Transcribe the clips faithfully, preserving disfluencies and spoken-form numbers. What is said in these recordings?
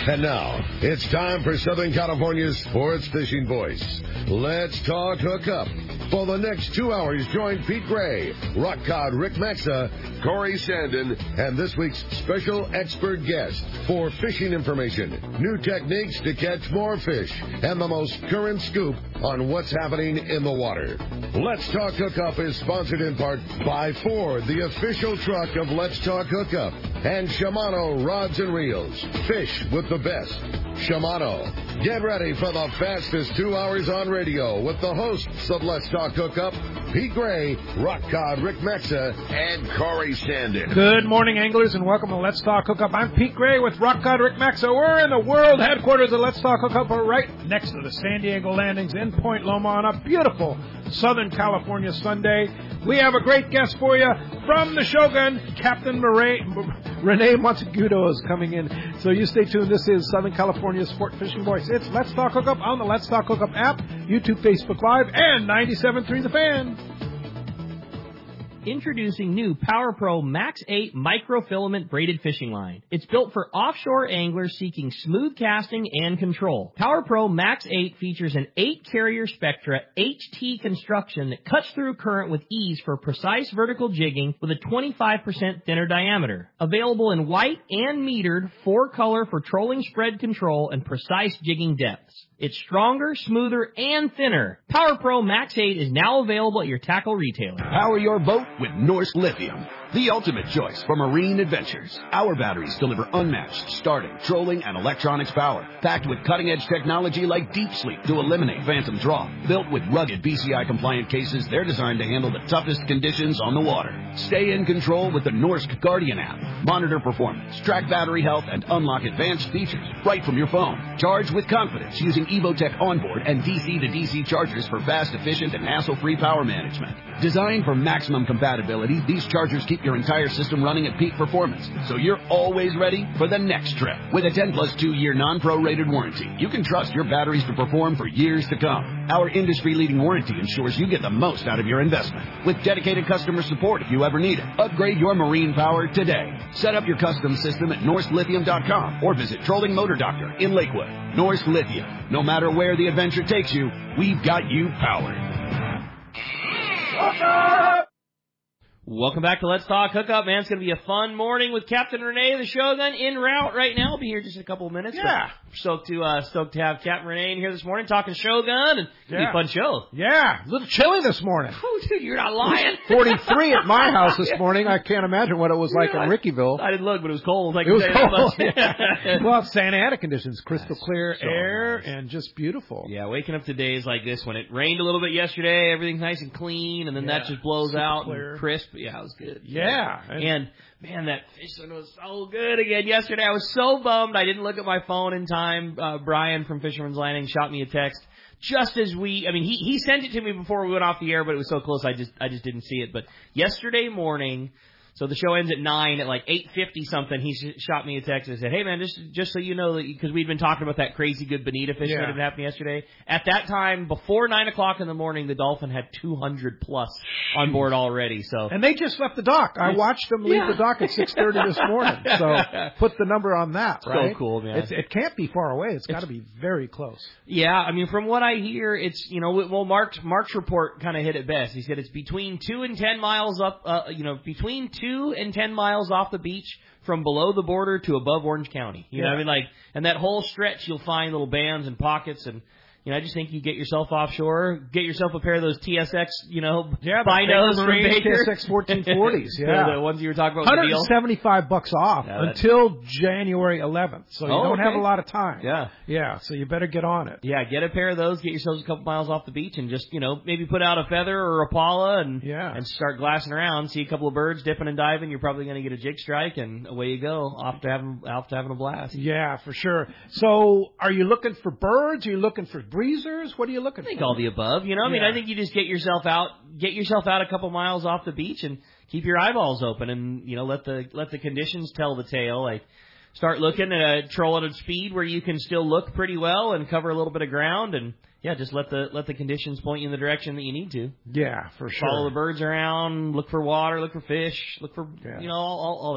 And now, it's time for Southern California's sports fishing voice. Let's talk hookup. For the next two hours, join Pete Gray, Rock Cod Rick Maxa, Corey Sandin, and this week's special expert guest for fishing information, new techniques to catch more fish, and the most current scoop on what's happening in the water. Let's Talk Hookup is sponsored in part by Ford, the official truck of Let's Talk Hookup, and Shimano Rods and Reels. Fish with the best. Shimano. Get ready for the fastest two hours on radio with the hosts of Let's Talk Hookup, Pete Gray, Rock Cod Rick Mexa, and Corey Sandin. Good morning, anglers, and welcome to Let's Talk Hookup. I'm Pete Gray with Rock Cod Rick Mexa. We're in the world headquarters of Let's Talk Hookup, right next to the San Diego Landings in Point Loma on a beautiful Southern California Sunday. We have a great guest for you from the Shogun. Captain Murray, Renee Montegudo is coming in. So you stay tuned. This is Southern California Sport Fishing Voice. It's Let's Talk Hookup on the Let's Talk Hookup app, YouTube, Facebook Live, and ninety-seven point three The Fan. Introducing new Power Pro Max eight microfilament braided fishing line. It's built for offshore anglers seeking smooth casting and control. Power Pro Max eight features an eight carrier Spectra H T construction that cuts through current with ease for precise vertical jigging with a twenty-five percent thinner diameter. Available in white and metered four color for trolling spread control and precise jigging depths. It's stronger, smoother, and thinner. Power Pro Max eight is now available at your tackle retailer. Power your boat with Norse Lithium, the ultimate choice for marine adventures. Our batteries deliver unmatched starting, trolling, and electronics power, packed with cutting-edge technology like Deep Sleep to eliminate phantom draw. Built with rugged B C I-compliant cases, they're designed to handle the toughest conditions on the water. Stay in control with the Norsk Guardian app. Monitor performance, track battery health, and unlock advanced features right from your phone. Charge with confidence using Evotech onboard and D C to D C chargers for fast, efficient, and hassle-free power management. Designed for maximum compatibility, these chargers keep your entire system running at peak performance, so you're always ready for the next trip. With a ten plus two year non-prorated warranty, you can trust your batteries to perform for years to come. Our industry-leading warranty ensures you get the most out of your investment. With dedicated customer support if you ever need it. Upgrade your marine power today. Set up your custom system at Norse Lithium dot com or visit Trolling Motor Doctor in Lakewood. Norse Lithium. No matter where the adventure takes you, we've got you powered. Welcome back to Let's Talk Hookup, man. It's going to be a fun morning with Captain Renee, the Shogun, en route right now. I'll be here just in a couple of minutes. Yeah. Stoked to, uh, stoked to have Captain Renee in here this morning talking Shogun, and it's yeah. going to be a fun show. Yeah. A little chilly this morning. Oh, dude, you're not lying. forty-three at my house this morning. I can't imagine what it was like yeah, in Rickyville. I didn't look, but it was cold. I it was cold. Yeah. Well, Santa Ana conditions, crystal That's clear so air, nice. and just beautiful. Yeah, waking up to days like this when it rained a little bit yesterday, everything's nice and clean, and then yeah. that just blows Super out clear. and crisp. Yeah, it was good. Yeah. And, man, that fishing was so good again yesterday. I was so bummed I didn't look at my phone in time. Uh, Brian from Fisherman's Landing shot me a text just as we, I mean, he, he sent it to me before we went off the air, but it was so close I just I just didn't see it. But yesterday morning, so the show ends at nine, at like eight fifty something, he sh- shot me a text and said, hey, man, just just so you know, that because we'd been talking about that crazy good bonita fishing yeah. that had happened yesterday. At that time, before nine o'clock in the morning, the Dolphin had two hundred plus on board already. So And they just left the dock. I watched them leave yeah. the dock at six thirty this morning. So put the number on that, right? So cool, man. It's, it can't be far away. It's got to be very close. Yeah, I mean, from what I hear, it's, you know, well, Mark's, Mark's report kind of hit it best. He said it's between two and ten miles up, uh, you know, between two and ten miles off the beach from below the border to above Orange County. You yeah. know what I mean? Like, and that whole stretch, you'll find little bands and pockets, and, you know, I just think you get yourself offshore, get yourself a pair of those T S X, you know, yeah, binos from Baker. T S X fourteen forties, yeah. the ones you were talking about. one hundred seventy-five bucks off yeah, until January eleventh, so you oh, don't okay. have a lot of time. Yeah. Yeah, so you better get on it. Yeah, get a pair of those, get yourselves a couple miles off the beach, and just, you know, maybe put out a feather or a pala and yeah. and start glassing around. See a couple of birds dipping and diving. You're probably going to get a jig strike, and away you go, off to having off to having a blast. Yeah, for sure. So, are you looking for birds? Are you looking for breezers? What are you looking I think for? all the above. You know, I mean, yeah. I think you just get yourself out, get yourself out a couple miles off the beach, and keep your eyeballs open, and you know, let the let the conditions tell the tale. Like, start looking at a troll at a speed where you can still look pretty well and cover a little bit of ground, and yeah, just let the let the conditions point you in the direction that you need to. Yeah, for sure. Follow the birds around, look for water, look for fish, look for yeah. you know all, all all that.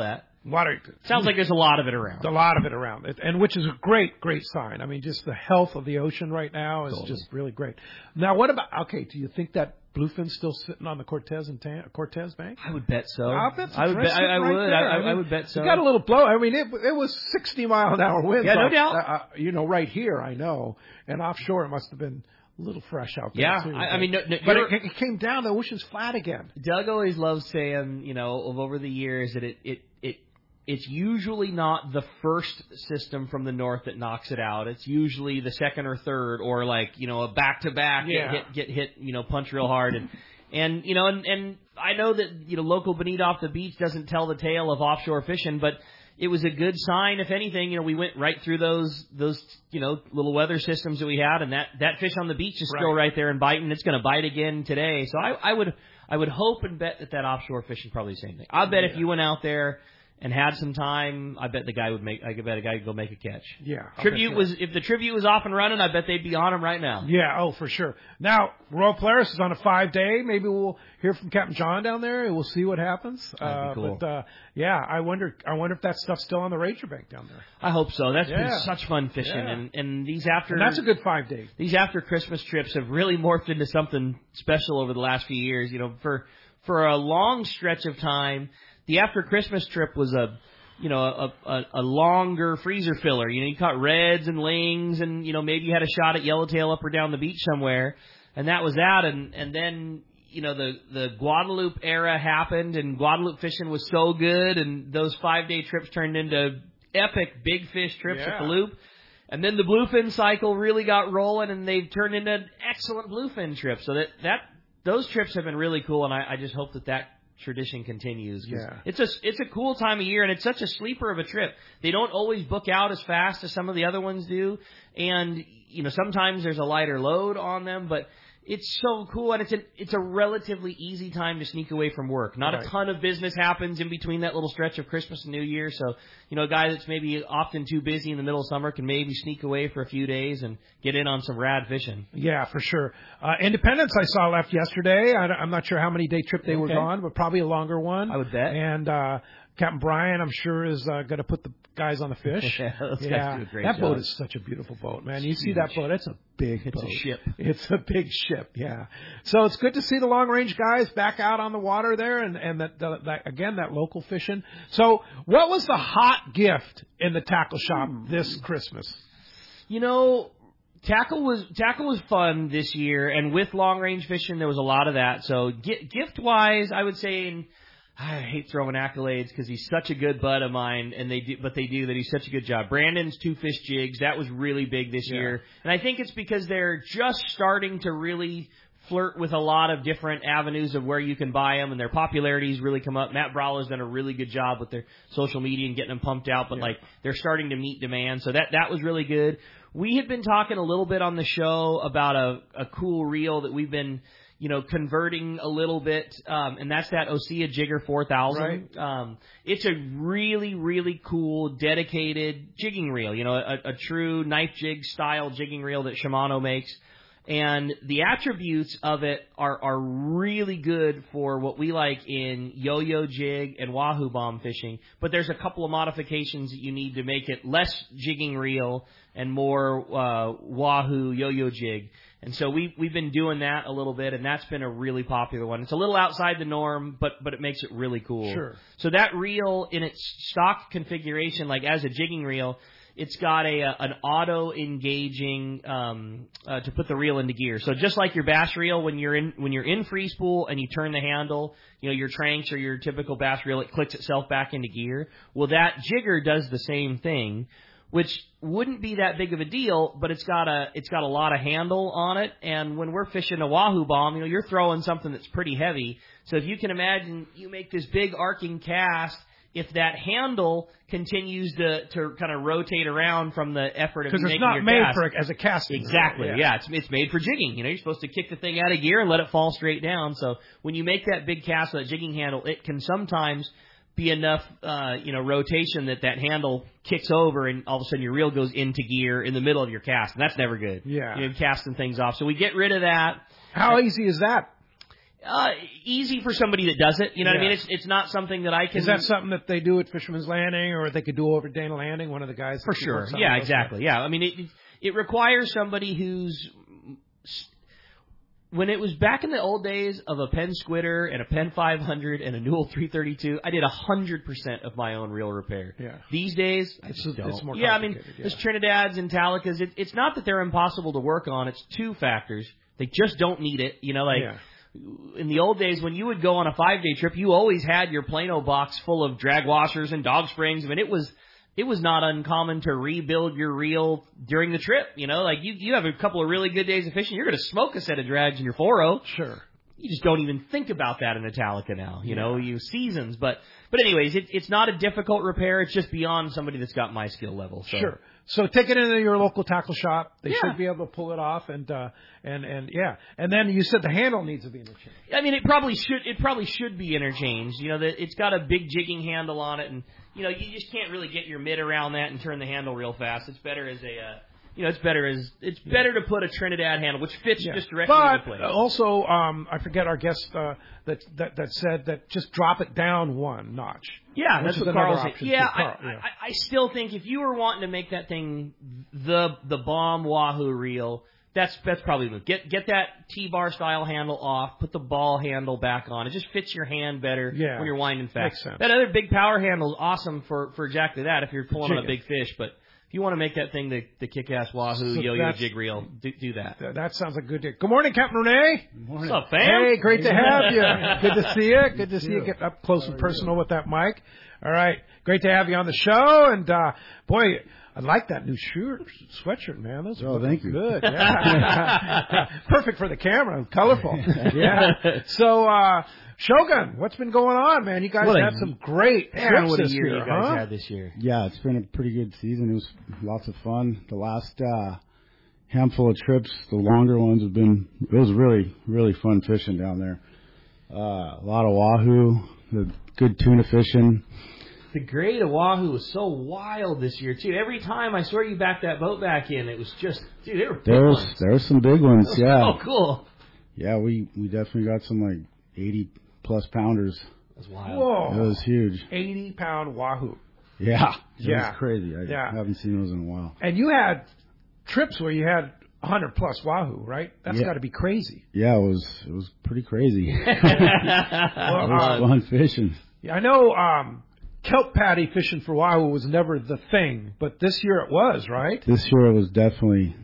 Water sounds like there's a lot of it around. A lot of it around, it, and which is a great, great sign. I mean, just the health of the ocean right now is totally. just really great. Now, what about? Okay, do you think that bluefin's still sitting on the Cortez and Tan- Cortez Bank? I would bet so. I'll bet so. I would. Bet, I, I right would. I, I, mean, I would bet so. It got a little blow. I mean, it it was sixty mile an hour winds. Yeah, no off, doubt. Uh, you know, right here, I know, and offshore it must have been a little fresh out there. Yeah, too, I, I mean, no, no, but it, it came down. The ocean's flat again. Doug always loves saying, you know, of over the years that it it it. It's usually not the first system from the north that knocks it out. It's usually the second or third, or like, you know, a back-to-back yeah. get, get hit, you know, punch real hard. And, and you know, and, and I know that, you know, local Bonita off the beach doesn't tell the tale of offshore fishing, but it was a good sign. If anything, you know, we went right through those, those, you know, little weather systems that we had, and that, that fish on the beach is right. still right there and biting. It's going to bite again today. So I, I would, I would hope and bet that that offshore fishing probably the same thing. I bet yeah. if you went out there and had some time, I bet the guy would make. I bet a guy could go make a catch. Yeah. Tribute was if the Tribute was off and running, I bet they'd be on him right now. Yeah. Oh, for sure. Now Royal Polaris is on a five day. Maybe we'll hear from Captain John down there, and we'll see what happens. That'd uh, be cool. But uh, yeah, I wonder. I wonder if that stuff's still on the Ranger Bank down there. I hope so. That's yeah. been such fun fishing, yeah. and and these after and that's a good five day. These after Christmas trips have really morphed into something special over the last few years. You know, for for a long stretch of time, the after Christmas trip was a you know, a, a, a longer freezer filler. You know, you caught reds and lings, and, you know, maybe you had a shot at yellowtail up or down the beach somewhere, and that was that. And, and then, you know, the, the Guadalupe era happened, and Guadalupe fishing was so good, and those five-day trips turned into epic big fish trips yeah. at the Loop. And then the bluefin cycle really got rolling, and they've turned into excellent bluefin trips. So that, that those trips have been really cool, and I, I just hope that that tradition continues. Yeah. It's a, it's a cool time of year, and it's such a sleeper of a trip. They don't always book out as fast as some of the other ones do, and, you know, sometimes there's a lighter load on them, but it's so cool, and it's a, it's a relatively easy time to sneak away from work. Not right. a ton of business happens in between that little stretch of Christmas and New Year, so, you know, a guy that's maybe often too busy in the middle of summer can maybe sneak away for a few days and get in on some rad fishing. Yeah, for sure. Uh, Independence I saw left yesterday. I, I'm not sure how many day trip they okay. were gone, but probably a longer one. I would bet. And uh, Captain Brian, I'm sure, is uh, going to put the guys on the fish. yeah, those yeah. guys do a great that job. boat is such a beautiful boat, man. You It's see huge. that boat? It's a big It's boat. a ship. It's a big ship, yeah. So it's good to see the long range guys back out on the water there, and and that, that again that local fishing. So what was the hot gift in the tackle shop this Christmas? You know, tackle was tackle was fun this year, and with long range fishing, there was a lot of that. So gift wise, I would say. In, I hate throwing accolades because he's such a good bud of mine, and they do, but they do that. He's such a good job. Brandon's two fish jigs, that was really big this yeah. year, and I think it's because they're just starting to really flirt with a lot of different avenues of where you can buy them, and their popularity's really come up. Matt Brawler's done a really good job with their social media and getting them pumped out, but yeah. like they're starting to meet demand, so that that was really good. We had been talking a little bit on the show about a, a cool reel that we've been. You know, converting a little bit, um, and that's that Osea Jigger four thousand. Right. Um, it's a really, really cool, dedicated jigging reel. You know, a, a true knife jig style jigging reel that Shimano makes. And the attributes of it are, are really good for what we like in yo-yo jig and wahoo bomb fishing. But there's a couple of modifications that you need to make it less jigging reel and more uh, wahoo yo-yo jig. And so we, we've been doing that a little bit, and that's been a really popular one. It's a little outside the norm, but but it makes it really cool. Sure. So that reel in its stock configuration, like as a jigging reel, it's got a, a an auto-engaging um, uh, to put the reel into gear. So just like your bass reel, when you're in when you're in free spool and you turn the handle, you know, your Tranks or your typical bass reel, it clicks itself back into gear. Well, that jigger does the same thing, which wouldn't be that big of a deal, but it's got a it's got a lot of handle on it. And when we're fishing a wahoo bomb, you know, you're throwing something that's pretty heavy. So if you can imagine, you make this big arcing cast. If that handle continues to, to kind of rotate around from the effort of you making your cast. Because it's not made for it as a casting. Exactly, yeah. yeah. It's, it's made for jigging. You know, you're supposed to kick the thing out of gear and let it fall straight down. So when you make that big cast with that jigging handle, it can sometimes be enough, uh, you know, rotation that that handle kicks over and all of a sudden your reel goes into gear in the middle of your cast. And that's never good. Yeah. You're casting things off. So we get rid of that. How easy is that? Uh, easy for somebody that does it. You know yeah. what I mean? It's it's not something that I can... Is that something that they do at Fisherman's Landing, or they could do over at Dana Landing, one of the guys? For sure. Yeah, exactly. Guys. Yeah, I mean, it it requires somebody who's... When it was back in the old days of a Penn Squitter and a Penn five hundred and a Newell three thirty-two, I did one hundred percent of my own reel repair. Yeah. These days, I it's, just don't. It's more yeah, I mean, yeah. there's Trinidads and Talicas. It, it's not that they're impossible to work on. It's two factors. They just don't need it. You know, like... Yeah. In the old days, when you would go on a five-day trip, you always had your Plano box full of drag washers and dog springs. I mean, it was it was not uncommon to rebuild your reel during the trip. You know, like you you have a couple of really good days of fishing, you're going to smoke a set of drags in your four oh. Sure. You just don't even think about that in a Talica now. You yeah. know, you seasons, but but anyways, it, it's not a difficult repair. It's just beyond somebody that's got my skill level. So. Sure. So take it into your local tackle shop. They yeah. should be able to pull it off, and uh, and and yeah. And then you said the handle needs to be interchanged. I mean, it probably should. It probably should be interchanged. You know, that it's got a big jigging handle on it, and you know, you just can't really get your mitt around that and turn the handle real fast. It's better as a. Uh, You know, it's better as it's better to put a Trinidad handle, which fits yeah. just directly but into place. But also, um, I forget our guest uh, that, that that said that just drop it down one notch. Yeah, that's what Carl said. Yeah, Carl, I, yeah. I, I still think if you were wanting to make that thing the the bomb Wahoo reel, that's that's probably the get get that T-bar style handle off, put the ball handle back on. It just fits your hand better yeah. when you're winding fast. Makes sense. That other big power handle is awesome for, for exactly that if you're pulling Jig on a big fish, but. You want to make that thing the, the kick-ass Wahoo so yo-yo jig reel, do, do that. That sounds like a good day. Good morning, Captain Renee. Good morning. What's up, fam? Hey, great to have you. Good to see you. Good to see you get up close and personal with that mic. All right. Great to have you on the show. And, uh, boy, I like that new shirt, sweatshirt, man. Those are oh, thank you. good. Yeah. Perfect for the camera. Colorful. Yeah. So, uh, Shogun, what's been going on, man? You guys what had a, some great man, trips what a this year year, you guys huh? had this year. Yeah, it's been a pretty good season. It was lots of fun. The last uh, handful of trips, the longer ones, have been. It was really, really fun fishing down there. Uh, a lot of wahoo, the good tuna fishing. The grade of wahoo was so wild this year too. Every time I swear you backed that boat back in, it was just dude. They were big there was ones. there were some big ones. That was yeah. so cool. Yeah, we we definitely got some like eighty plus pounders. That's wild. Whoa. It was huge. eighty pound wahoo. Yeah. It yeah. was crazy. I yeah. haven't seen those in a while. And you had trips where you had one hundred plus wahoo, right? That's yeah. got to be crazy. Yeah, it was it was pretty crazy. Well, it was um, fun fishing. I know um, kelp patty fishing for wahoo was never the thing, but this year it was, right? This year it was definitely,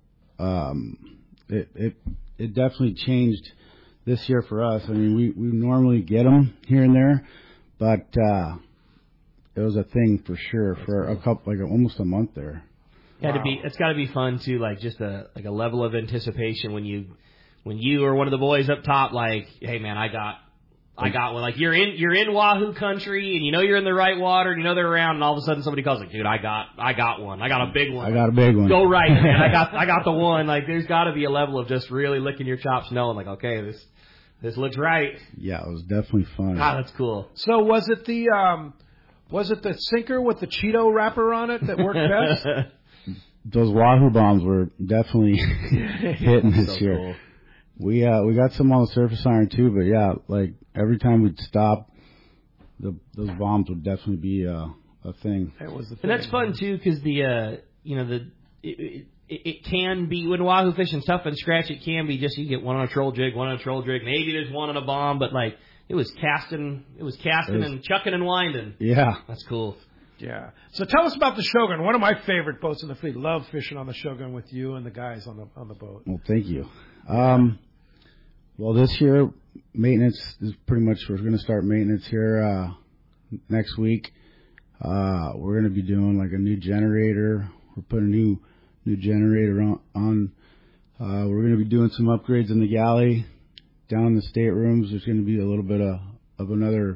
um, it it it definitely changed this year for us. I mean, we, we normally get them here and there, but uh, it was a thing for sure for a couple, like almost a month there. Got to Wow. be. It's got to be fun too. Like just a like a level of anticipation when you when you or one of the boys up top, like, hey man, I got I got one. Like you're in you're in wahoo country and you know you're in the right water and you know they're around and all of a sudden somebody calls like, dude, I got I got one. I got a big one. I got a big one. Go right, man. I got I got the one. Like there's got to be a level of just really licking your chops, knowing like, okay, this. This looks right. Yeah, it was definitely fun. Ah, that's cool. So was it the um, was it the sinker with the Cheeto wrapper on it that worked best? Those wahoo bombs were definitely hitting this so year. Cool. We uh we got some on the surface iron too, but yeah, like every time we'd stop, the those bombs would definitely be uh, a thing. It was the thing. And that's fun too, because the uh, you know the it, it, it can be when wahoo fishing tough and scratch. It can be just you get one on a troll jig, one on a troll jig. Maybe there's one on a bomb, but like it was casting, it was casting it was, and chucking and winding. Yeah, that's cool. Yeah. So tell us about the Shogun. One of my favorite boats in the fleet. Love fishing on the Shogun with you and the guys on the on the boat. Well, thank you. Um, well, this year maintenance is pretty much we're going to start maintenance here uh, next week. Uh, we're going to be doing like a new generator. We're putting a new new generator on. on. Uh, we're going to be doing some upgrades in the galley, down in the staterooms. There's going to be a little bit of of another.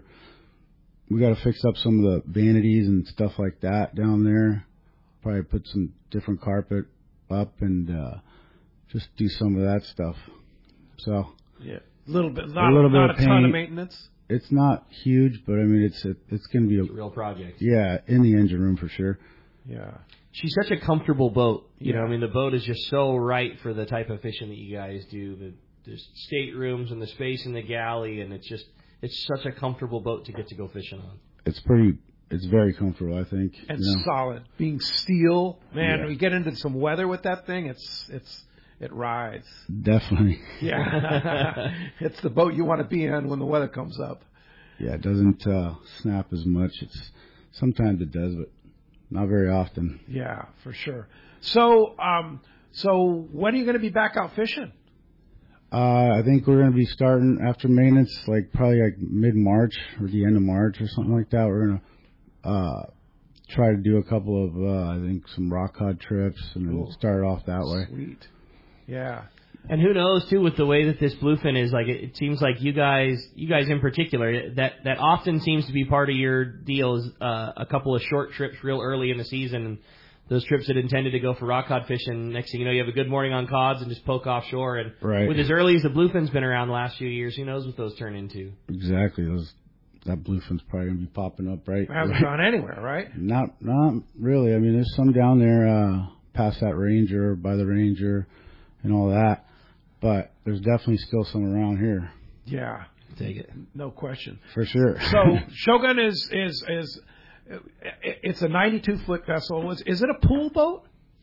We got to fix up some of the vanities and stuff like that down there. Probably put some different carpet up and uh, just do some of that stuff. So yeah, a little bit, not a, little not bit a of ton of paint. maintenance. It's not huge, but I mean it's a, it's going to be a, It's a real project. Yeah, in the engine room for sure. Yeah. She's such a comfortable boat. You Yeah. know, I mean, the boat is just so right for the type of fishing that you guys do. The there's staterooms and the space in the galley, and it's just it's such a comfortable boat to get to go fishing on. It's pretty. It's very comfortable, I think. And you know. solid. Being steel, man. Yeah. We get into some weather with that thing. It's it's it rides. Definitely. Yeah, it's the boat you want to be in when the weather comes up. Yeah, it doesn't uh, snap as much. It's sometimes it does, but not very often. Yeah, for sure. So, um, so when are you going to be back out fishing? Uh, I think we're going to be starting after maintenance, like probably like mid-March or the end of March or something like that. We're going to uh, try to do a couple of, uh, I think, some rock cod trips and Cool. then start off that way. Sweet. Yeah. And who knows too, with the way that this bluefin is, like it, it seems like you guys, you guys in particular, that that often seems to be part of your deal is uh, a couple of short trips real early in the season. And those trips that intended to go for rock cod fishing, next thing you know, you have a good morning on cods and just poke offshore. And Right. with as early as the bluefin's been around the last few years, who knows what those turn into? Exactly. Those that bluefin's probably going to be popping up, right? It hasn't gone anywhere, right? Not, not really. I mean, there's some down there uh, past that Ranger, by the Ranger, and all that. But there's definitely still some around here. Yeah. Take it. No question. For sure. So Shogun is is is it's a ninety-two foot vessel. Is is it a pool boat?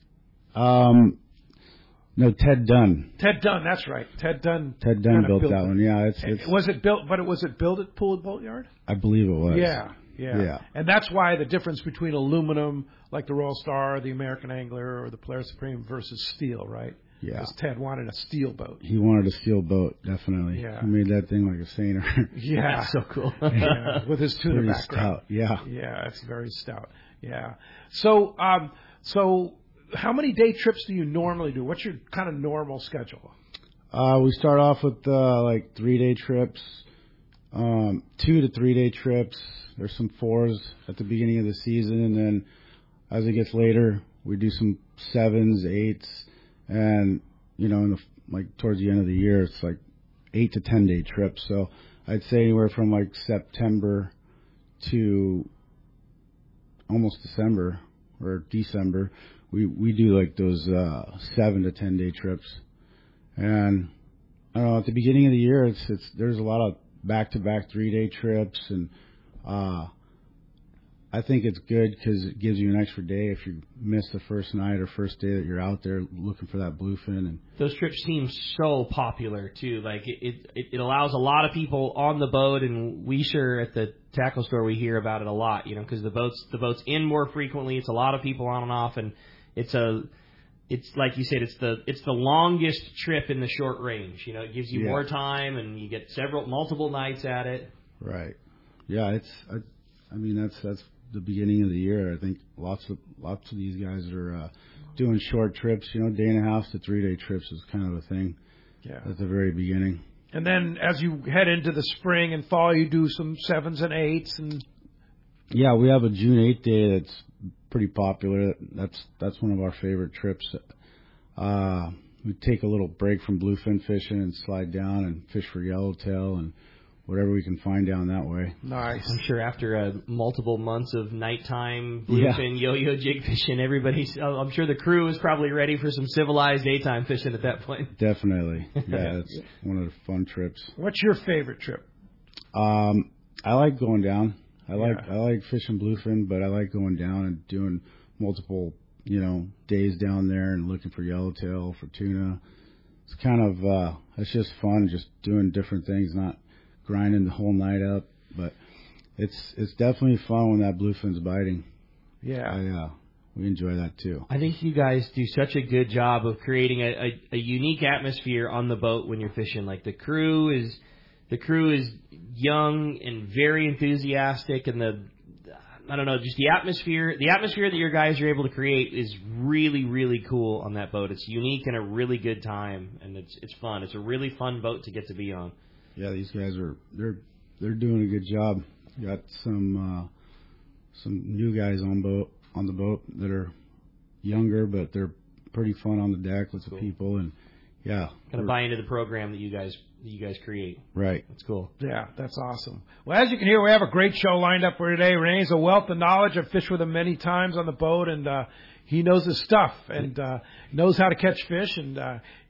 um, no, Ted Dunn. Ted Dunn, that's right. Ted Dunn. Ted Dunn kinda built, built that it. one. Yeah, it's, it's. Was it built? But it was it built at Pool Boat Yard? I believe it was. Yeah, yeah, Yeah. And that's why the difference between aluminum, like the Royal Star, the American Angler, or the Polaris Supreme, versus steel, right? Yeah. Because Ted wanted a steel boat. He wanted a steel boat, definitely. Yeah. He made that thing like a sailor. Yeah, That's so cool. yeah. With his tuna Pretty background. stout. Yeah. Yeah, it's very stout. Yeah. So, um, so how many day trips do you normally do? What's your kind of normal schedule? Uh, we start off with uh, like three day trips, um, two to three day trips. There's some fours at the beginning of the season, and then as it gets later, we do some sevens, eights, and you know, in the, like towards the end of the year, it's like eight to ten day trips. So I'd say anywhere from like September to almost December or December, we we do like those uh, seven to ten day trips. And I don't know, at the beginning of the year, it's it's there's a lot of back to back three day trips, and uh, I think it's good because it gives you an extra day if you miss the first night or first day that you're out there looking for that bluefin. And Those trips seem so popular too. Like it, it, it allows a lot of people on the boat, and we sure at the tackle store we hear about it a lot. You know, because the boats the boats in more frequently. It's a lot of people on and off, and it's a it's like you said, it's the it's the longest trip in the short range. You know, it gives you Yeah. more time, and you get several multiple nights at it. right, yeah, it's I, I mean that's that's the beginning of the year. I think lots of lots of these guys are uh, doing short trips. You know, day and a half to three day trips is kind of a thing. Yeah. At the very beginning. And then as you head into the spring and fall, you do some sevens and eights. And Yeah, we have a June eighth day that's pretty popular. That's that's one of our favorite trips. Uh, we take a little break from bluefin fishing and slide down and fish for yellowtail and whatever we can find down that way. nice. I'm sure after uh, multiple months of nighttime Yeah. bluefin, yo-yo jig fishing, everybody's. uh, I'm sure the crew is probably ready for some civilized daytime fishing at that point. Definitely. Yeah, it's one of the fun trips. What's your favorite trip? Um, I like going down. I like Yeah. I like fishing bluefin, but I like going down and doing multiple, you know, days down there and looking for yellowtail, for tuna. It's kind of uh, it's just fun, just doing different things, not grinding the whole night up. But it's it's definitely fun when that bluefin's biting. Yeah. I, uh, we enjoy that too. I think you guys do such a good job of creating a, a, a unique atmosphere on the boat when you're fishing. Like the crew is, the crew is young and very enthusiastic, and the, I don't know, just the atmosphere, the atmosphere that your guys are able to create is really, really cool on that boat. It's unique and a really good time, and it's it's fun. It's a really fun boat to get to be on. Yeah, these guys are they're they're doing a good job. Got some uh, some new guys on boat on the boat that are younger, but they're pretty fun on the deck with the people, and yeah, Kind of buy into the program that you guys that you guys create. right. That's cool. Yeah, that's awesome. Well, as you can hear, we have a great show lined up for today. Renee's a wealth of knowledge. I've fished with him many times on the boat, and uh, he knows his stuff and uh, knows how to catch fish. And uh,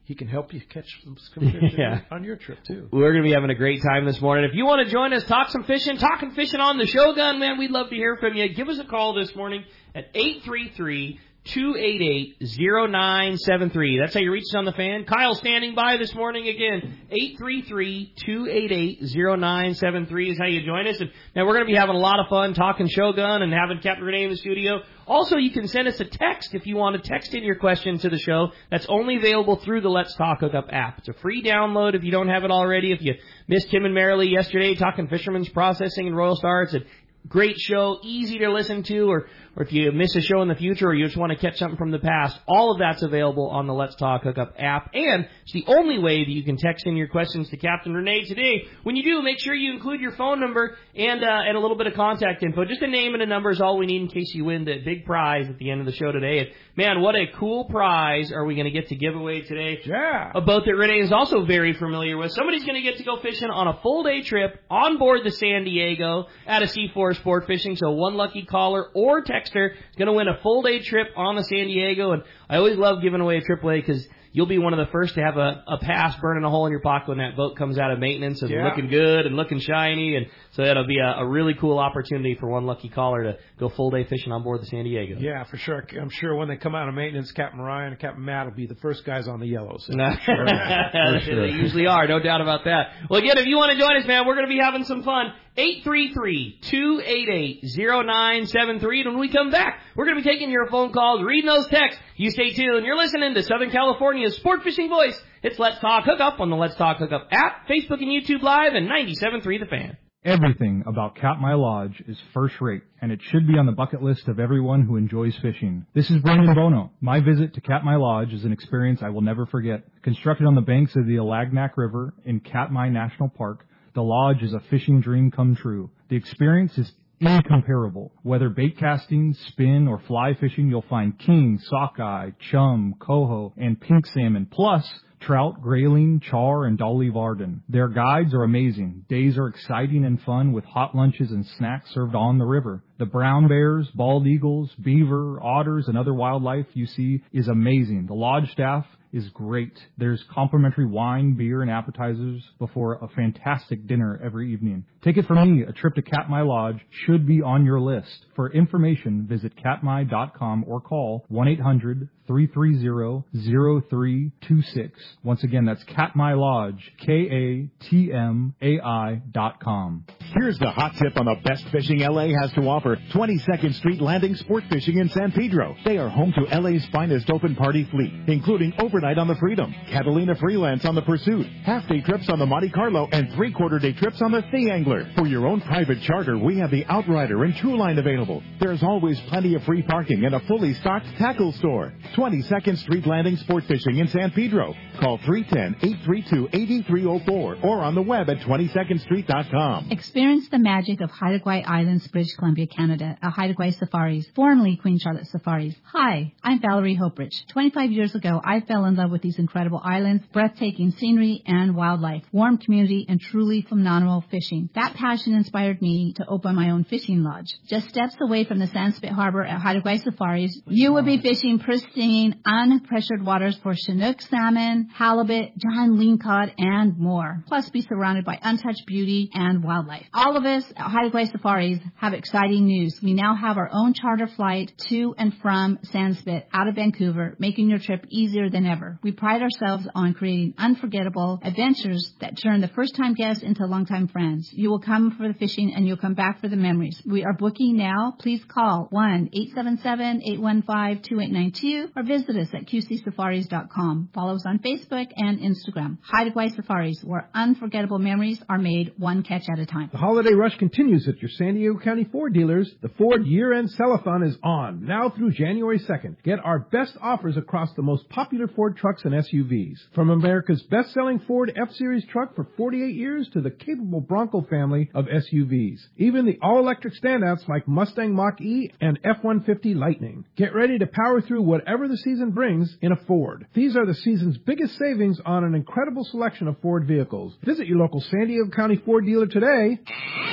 he can help you catch some, some fish yeah. on your trip, too. We're going to be having a great time this morning. If you want to join us, talk some fishing, talking fishing on the Shogun, man, we'd love to hear from you. Give us a call this morning at eight three three, two eight eight, zero nine seven three. That's how you reach us on the fan. Kyle standing by this morning again. eight three three, two eight eight, zero nine seven three is how you join us. And now we're going to be having a lot of fun talking Shogun and having Captain Renee in the studio. Also, you can send us a text if you want to text in your question to the show. That's only available through the Let's Talk Hookup app. It's a free download if you don't have it already. If you missed Tim and Marilee yesterday talking Fisherman's Processing and Royal Star, it's a great show, easy to listen to, or, or if you miss a show in the future or you just want to catch something from the past, all of that's available on the Let's Talk Hookup app. And it's the only way that you can text in your questions to Captain Renee today. When you do, make sure you include your phone number and uh, and a little bit of contact info. Just a name and a number is all we need in case you win the big prize at the end of the show today. And man, what a cool prize are we going to get to give away today? Yeah. A boat that Renee is also very familiar with. Somebody's going to get to go fishing on a full-day trip on board the San Diego at a C four Sport Fishing. So one lucky caller or texter is going to win a full-day trip on the San Diego. And I always love giving away a trip away because you'll be one of the first to have a, a pass burning a hole in your pocket when that boat comes out of maintenance and yeah. looking good and looking shiny. And so that'll be a, a really cool opportunity for one lucky caller to go full day fishing on board the San Diego. Yeah, for sure. I'm sure when they come out of maintenance, Captain Ryan and Captain Matt will be the first guys on the yellows. So. sure. They usually are, no doubt about that. Well, again, if you want to join us, man, we're going to be having some fun. eight three three, two eight eight, zero nine seven three. And when we come back, we're going to be taking your phone calls, reading those texts. You stay tuned. You're listening to Southern California's Sport Fishing Voice. It's Let's Talk Hookup on the Let's Talk Hookup app, Facebook and YouTube Live, and ninety-seven point three The Fan. Everything about Katmai Lodge is first rate, and it should be on the bucket list of everyone who enjoys fishing. This is Brendan Bono. My visit to Katmai Lodge is an experience I will never forget. Constructed on the banks of the Alagnak River in Katmai National Park, the lodge is a fishing dream come true. The experience is incomparable. Whether bait casting, spin, or fly fishing, you'll find king, sockeye, chum, coho, and pink salmon, plus trout, grayling, char, and dolly varden. Their guides are amazing. Days are exciting and fun with hot lunches and snacks served on the river. The brown bears, bald eagles, beaver, otters, and other wildlife you see is amazing. The lodge staff is great. There's complimentary wine, beer, and appetizers before a fantastic dinner every evening. Take it from me, a trip to Katmai Lodge should be on your list. For information, visit katmai dot com or call one eight hundred, three three zero, zero three two six. Once again, that's Katmai Lodge, K A T M A I dot com. Here's the hot tip on the best fishing L A has to offer. twenty-second Street Landing Sport Fishing in San Pedro. They are home to L A's finest open party fleet, including overnight on the Freedom, Catalina Freelance on the Pursuit, half-day trips on the Monte Carlo, and three-quarter day trips on the The Angler. For your own private charter, we have the Outrider and True Line available. There's always plenty of free parking and a fully stocked tackle store. twenty-second Street Landing Sport Fishing in San Pedro. Call three one zero, eight three two, eight three zero four or on the web at twenty second street dot com. Experience the magic of Haida Gwaii Islands, British Columbia, Canada, at Haida Gwaii Safaris, formerly Queen Charlotte Safaris. Hi, I'm Valerie Hopridge. twenty-five years ago, I fell in love with these incredible islands, breathtaking scenery and wildlife, warm community, and truly phenomenal fishing. That passion inspired me to open my own fishing lodge. Just steps away from the Sandspit Harbor at Haida Gwaii Safaris, you will be fishing pristine, unpressured waters for Chinook salmon, halibut, John lingcod, and more. Plus, be surrounded by untouched beauty and wildlife. All of us at Haida Gwaii Safaris have exciting news. We now have our own charter flight to and from Sandspit out of Vancouver, making your trip easier than ever. We pride ourselves on creating unforgettable adventures that turn the first-time guests into long-time friends. You will come for the fishing and you'll come back for the memories. We are booking now. Please call one eight seven seven, eight one five, two eight nine two or visit us at q c safaris dot com. Follow us on Facebook and Instagram. Haida Gwaii Safaris, where unforgettable memories are made one catch at a time. The holiday rush continues at your San Diego County Ford dealers. The Ford year-end sell-a-thon is on, now through January second. Get our best offers across the most popular Ford trucks and S U Vs. From America's best-selling Ford F-Series truck for forty-eight years to the capable Bronco family of S U Vs. Even the all-electric standouts like Mustang Mach-E and F one fifty Lightning. Get ready to power through whatever the season brings in a Ford. These are the season's biggest savings on an incredible selection of Ford vehicles. Visit your local San Diego County Ford dealer today.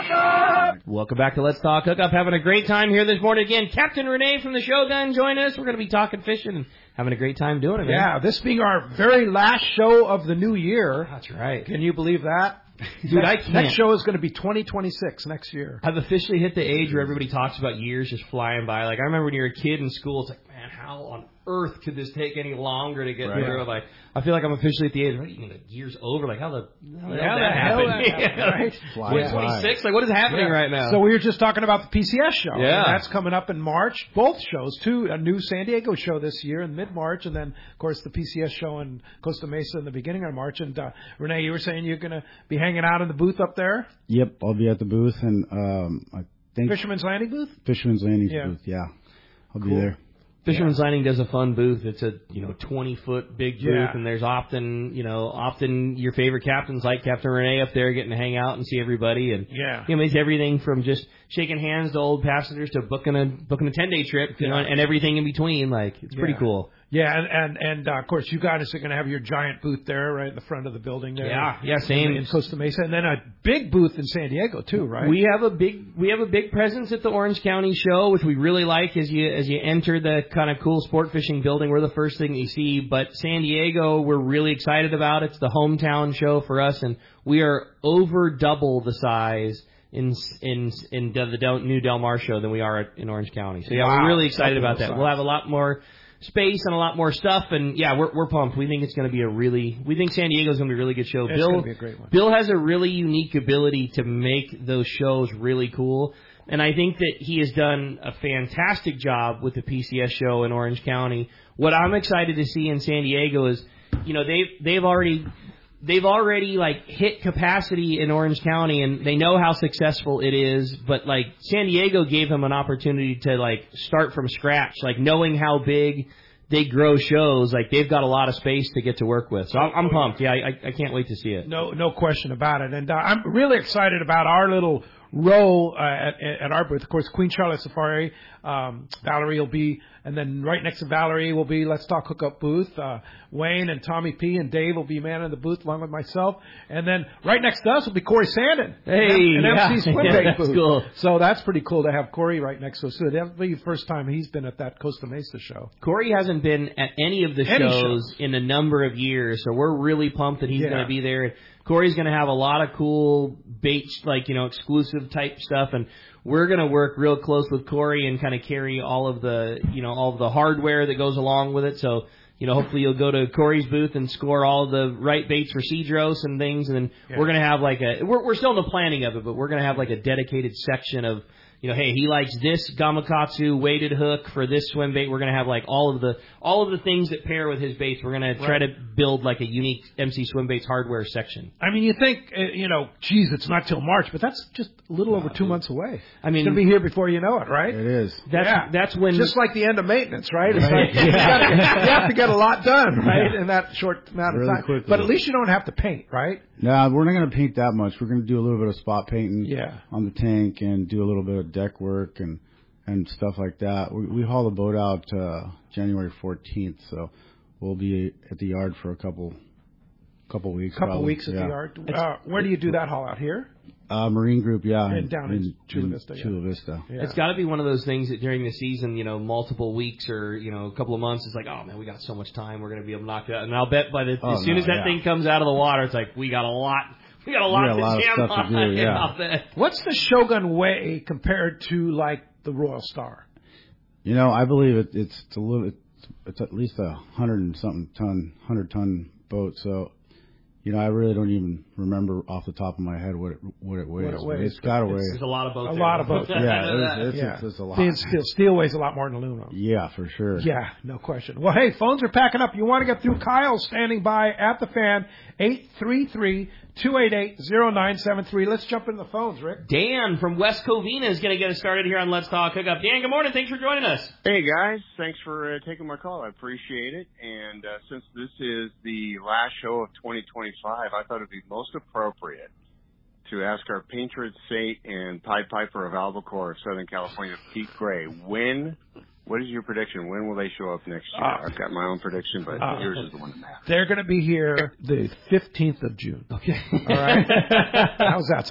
Hookup! Welcome back to Let's Talk Hookup. Having a great time here this morning again. Captain Renee from the Shogun joined us. We're going to be talking fishing and having a great time doing it, man. Yeah, this being our very last show of the new year. That's right. Can you believe that? Dude, I can't. Next show is going to be twenty twenty-six next year. I've officially hit the age where everybody talks about years just flying by. Like, I remember when you were a kid in school, it's like, man, how on earth could this take any longer to get right. through? Like, I feel like I'm officially at the age where you know, years over. Like, how the how the hell hell that happened? happened, right? twenty twenty-six? Like, what is happening yeah. right now? So we were just talking about the P C S show. Yeah. And that's coming up in March. Both shows, too. A new San Diego show this year in mid-March, and then, of course, the P C S show in Costa Mesa in the beginning of March. And, uh, Renee, you were saying you're going to be hanging out in the booth up there? Yep, I'll be at the booth, and um, I think... Fisherman's Landing booth? Fisherman's Landing yeah. booth, yeah. I'll cool. be there. Fisherman's yeah. Landing does a fun booth. It's a, you know, twenty foot big booth, yeah. and there's often, you know, often your favorite captains like Captain Renee up there getting to hang out and see everybody. And, yeah. you know, it's everything from just shaking hands to old passengers to booking a, booking a ten day trip, you yeah. know, and everything in between. Like, it's pretty yeah. cool. Yeah, and, and, and uh, of course, you guys are going to have your giant booth there right in the front of the building there. Yeah, yeah, same. In, in Costa Mesa. And then a big booth in San Diego, too, right? We have a big we have a big presence at the Orange County show, which we really like as you as you enter the kind of cool sport fishing building. We're the first thing you see. But San Diego, we're really excited about. It's the hometown show for us, and we are over double the size in in in the, the new Del Mar show than we are at, in Orange County. So, yeah, wow. we're really excited double about that. size. We'll have a lot more space and a lot more stuff, and yeah, we're we're pumped. We think it's going to be a really, we think San Diego's going to be a really good show. It's Bill, going to be a great one. Bill has a really unique ability to make those shows really cool, and I think that he has done a fantastic job with the P C S show in Orange County. What I'm excited to see in San Diego is, you know, they've they've already. They've already, like, hit capacity in Orange County, and they know how successful it is, but, like, San Diego gave them an opportunity to, like, start from scratch, like, knowing how big they grow shows. Like, they've got a lot of space to get to work with. So I'm, I'm pumped. Yeah, I, I can't wait to see it. No, no question about it. And uh, I'm really excited about our little row uh, at, at our booth. Of course, Queen Charlotte Safari, um, Valerie will be, and then right next to Valerie will be Let's Talk Hookup booth. Uh, Wayne and Tommy P and Dave will be manning the booth along with myself. And then right next to us will be Corey Sandin. Hey, an yeah. M C Swim yeah, Bait that's booth. Cool. So that's pretty cool to have Corey right next to us. So that'll be the first time he's been at that Costa Mesa show. Corey hasn't been at any of the Any shows, shows in a number of years, so we're really pumped that he's yeah. going to be there. Corey's going to have a lot of cool baits, like, you know, exclusive type stuff, and we're going to work real close with Corey and kind of carry all of the, you know, all of the hardware that goes along with it. So, you know, hopefully you'll go to Corey's booth and score all the right baits for Cedros and things, and then yeah. we're going to have like a, we're, we're still in the planning of it, but we're going to have like a dedicated section of, you know, hey, he likes this Gamakatsu weighted hook for this swim bait. We're going to have like all of the all of the things that pair with his baits. We're going to try right. to build like a unique M C Swim Baits hardware section. I mean, you think, uh, you know, geez, it's not till March, but that's just a little over two months away. I mean, it's going to be here before you know it, right? It is. That's, yeah. that's when... Just like the end of maintenance, right? It's right. like you, gotta get, you have to get a lot done, right, in that short amount really of time. Quickly. But at least you don't have to paint, right? No, we're not going to paint that much. We're going to do a little bit of spot painting yeah. on the tank and do a little bit of deck work and and stuff like that. We, we haul the boat out uh, January fourteenth, so we'll be at the yard for a couple couple weeks. Couple probably. weeks at yeah. the yard. Uh, where do you do that haul out here? Uh, Marine Group, yeah. And down in, in Chula Vista. Chula yeah. Vista. Yeah. It's got to be one of those things that during the season, you know, multiple weeks or, you know, a couple of months, it's like, oh, man, we got so much time. We're going to be able to knock it out. And I'll bet by the, oh, as soon no, as that yeah. thing comes out of the water, it's like, we got a lot. We got a lot, got a lot to of jam stuff to on. do, yeah. I'll bet. What's the Shogun Way compared to, like, the Royal Star? You know, I believe it, it's, it's a little, it's, it's at least a hundred and something ton, hundred ton boat. So, you know, I really don't even remember off the top of my head what it what it weighs. What it weighs. It's got to weigh. There's a lot of boats. A there. lot of boats. Yeah, it's, it's, yeah. It's, it's a lot. Steel, steel, steel weighs a lot more than aluminum. Yeah, for sure. Yeah, no question. Well, hey, phones are packing up. You want to get through? Kyle standing by at the fan, eight three three, two eight eight, zero nine seven three. Let's jump into the phones, Rick. Dan from West Covina is going to get us started here on Let's Talk Hookup. Dan, good morning. Thanks for joining us. Hey, guys. Thanks for uh, taking my call. I appreciate it. And uh, since this is the last show of twenty twenty-five, I thought it would be most appropriate to ask our patron saint and Pied Piper of Albacore of Southern California, Pete Gray, when, what is your prediction? When will they show up next year? Uh, I've got my own prediction, but uh, yours is the one that matters. They're going to be here the fifteenth of June. Okay. All right. How's that sound?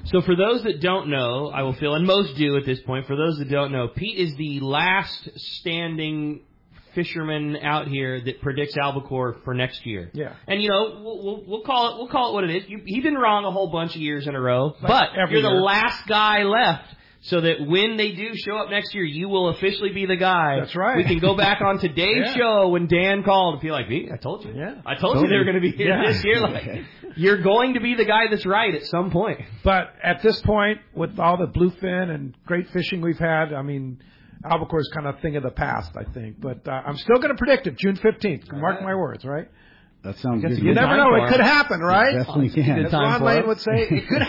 So for those that don't know, I will fill, and most do at this point, for those that don't know, Pete is the last standing fisherman out here that predicts albacore for next year. Yeah. And, you know, we'll, we'll, we'll call it we'll call it what it is. You, he's been wrong a whole bunch of years in a row, like but every you're year. the last guy left. So that when they do show up next year, you will officially be the guy. That's right. We can go back on today's yeah. show when Dan called and feel like, "Me, I told you. Yeah. I told Totally. you they were going to be here Yeah. this year." Like, you're going to be the guy that's right at some point. But at this point, with all the bluefin and great fishing we've had, I mean, albacore is kind of a thing of the past, I think. But uh, I'm still going to predict it, June fifteenth. Mark my words, right? That sounds good. You never know. It could happen, right? It definitely can. As Ron Lane would say, it could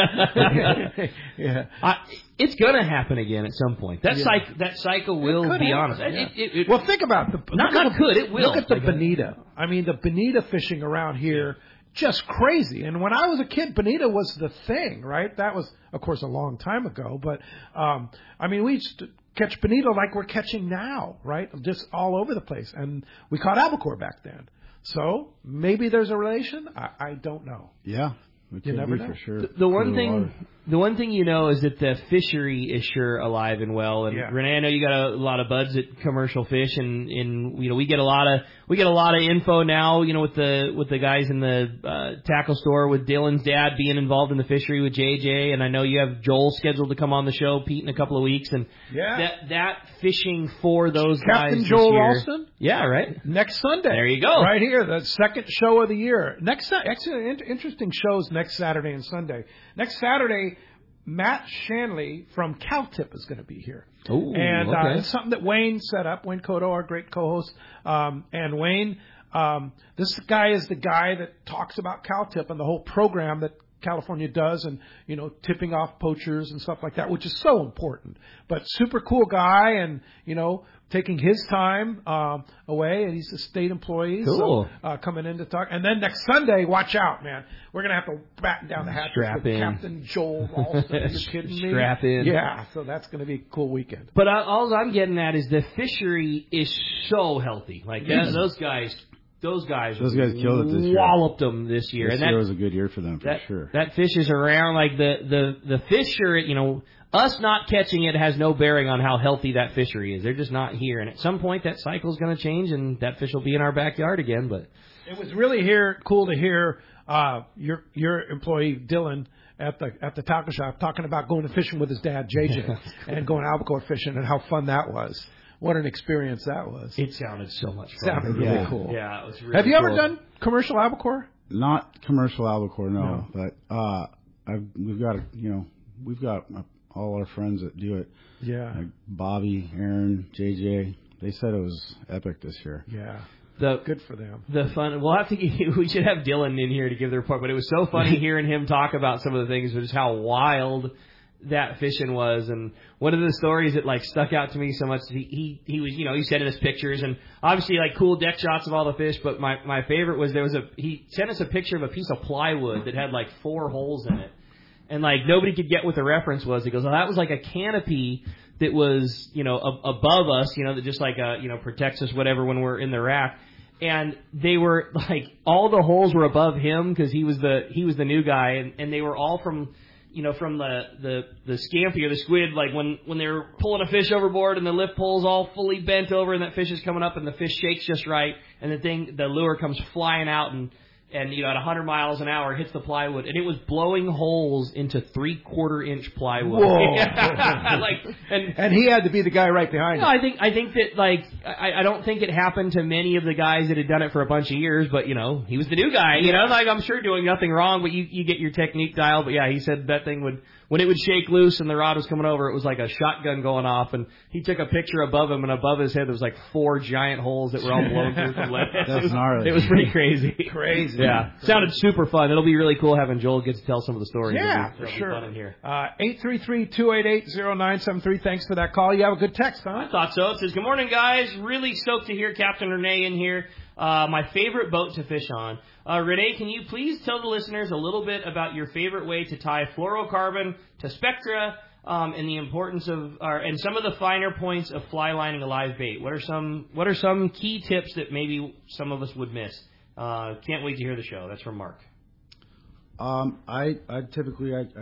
happen. yeah. I, it's going to happen again at some point. That, Yeah. cycle, that cycle will It could be happen, honest. yeah. It, it, it, well, think about the Not, look not at could, the, it will. Look at the Like, bonita. I mean, the bonita fishing around here, just crazy. And when I was a kid, bonita was the thing, right? That was, of course, a long time ago. But, um, I mean, we used to catch bonita like we're catching now, right? Just all over the place. And we caught albacore back then. So maybe there's a relation. I, I don't know. Yeah, it You could never be know. for sure. The, the one Through thing, water. the one thing you know is that the fishery is sure alive and well. And Yeah. Renee, I know you got a lot of buds at Commercial Fish, and, and you know we get a lot of we get a lot of info now. You know with the with the guys in the uh, tackle store, with Dylan's dad being involved in the fishery with J J, and I know you have Joel scheduled to come on the show, Pete, in a couple of weeks, and Yeah. that that fishing for those Captain guys Joel this year, Ralston? yeah, right. Next Sunday. There you go. Right here, the second show of the year. Next, Sa- actually, in- interesting shows next Saturday and Sunday. Next Saturday, Matt Shanley from Caltip is going to be here. Ooh, and okay. uh, it's something that Wayne set up. Wayne Cotto, our great co-host, um, and Wayne. Um, this guy is the guy that talks about Caltip and the whole program that California does, and you know, tipping off poachers and stuff like that, which is so important. But super cool guy, and you know, taking his time um, away, and he's a state employee, Cool. so uh, coming in to talk. And then next Sunday, watch out, man, we're gonna have to batten down the hatches Strap with in. Captain Joel Ralston. Are you kidding me? Strap in. Yeah, so that's gonna be a cool weekend. But I, all I'm getting at is the fishery is so healthy. Like that, those guys, those guys, Those guys killed it this year. walloped them this year. This and year that, was a good year for them, for that, sure. that fish is around. Like the the the fish are, you know, us not catching it has no bearing on how healthy that fishery is. They're just not here. And at some point, that cycle's going to change, and that fish will be in our backyard again. But It was really here cool to hear uh, your your employee Dylan at the at the tackle shop talking about going to fishing with his dad J J and going albacore fishing and how fun that was. What an experience that was. it sounded so much fun. Sounded really Yeah. cool. Yeah, it was really Have you ever cool. done commercial albacore? Not commercial albacore, no. No. But uh, I've, we've got, a, you know, we've got uh, all our friends that do it. Yeah. Like Bobby, Aaron, J J. They said it was epic this year. Yeah. The Good for them. The fun. We'll have to. Get, we should have Dylan in here to give the report. But it was so funny hearing him talk about some of the things, just how wild that fishing was. And one of the stories that like stuck out to me so much, he he, he was, you know, he sent us pictures and obviously like cool deck shots of all the fish. But my my favorite was there was a he sent us a picture of a piece of plywood that had like four holes in it, and like nobody could get what the reference was. He goes, "Oh, that was like a canopy that was, you know, ab- above us, you know, that just like uh you know protects us whatever when we're in the rack." And they were like all the holes were above him because he was the he was the new guy, and, and they were all from, you know, from the, the, the scampi or the squid, like when, when they were pulling a fish overboard and the lift pole's all fully bent over and that fish is coming up and the fish shakes just right and the thing, the lure comes flying out and, and, you know, at one hundred miles an hour hits the plywood and it was blowing holes into three quarter inch plywood. Whoa. like, and, And he had to be the guy right behind no, him. I think I think that like I, I don't think it happened to many of the guys that had done it for a bunch of years, but you know he was the new guy. You know, like I'm sure doing nothing wrong, but you you get your technique dialed. But yeah, he said that thing would when it would shake loose and the rod was coming over, it was like a shotgun going off. And he took a picture above him, and above his head there was like four giant holes that were all blown through from lead. That's it was, gnarly. It was pretty crazy. Crazy. Yeah, sounded super fun. It'll be really cool having Joel get to tell some of the stories. Yeah, It'll be- for it'll be sure. fun in here. Uh, eight three three, two eight eight, zero nine seven three. Thanks for that call. You have a good text, huh? I thought so. It says, "Good morning, guys. Really stoked to hear Captain Renee in here. Uh, my favorite boat to fish on. Uh, Renee, can you please tell the listeners a little bit about your favorite way to tie fluorocarbon to Spectra um, and the importance of, uh, and some of the finer points of fly lining a live bait? What are some What are some key tips that maybe some of us would miss? Uh, can't wait to hear the show." That's from Mark. Um, I, I typically, I, I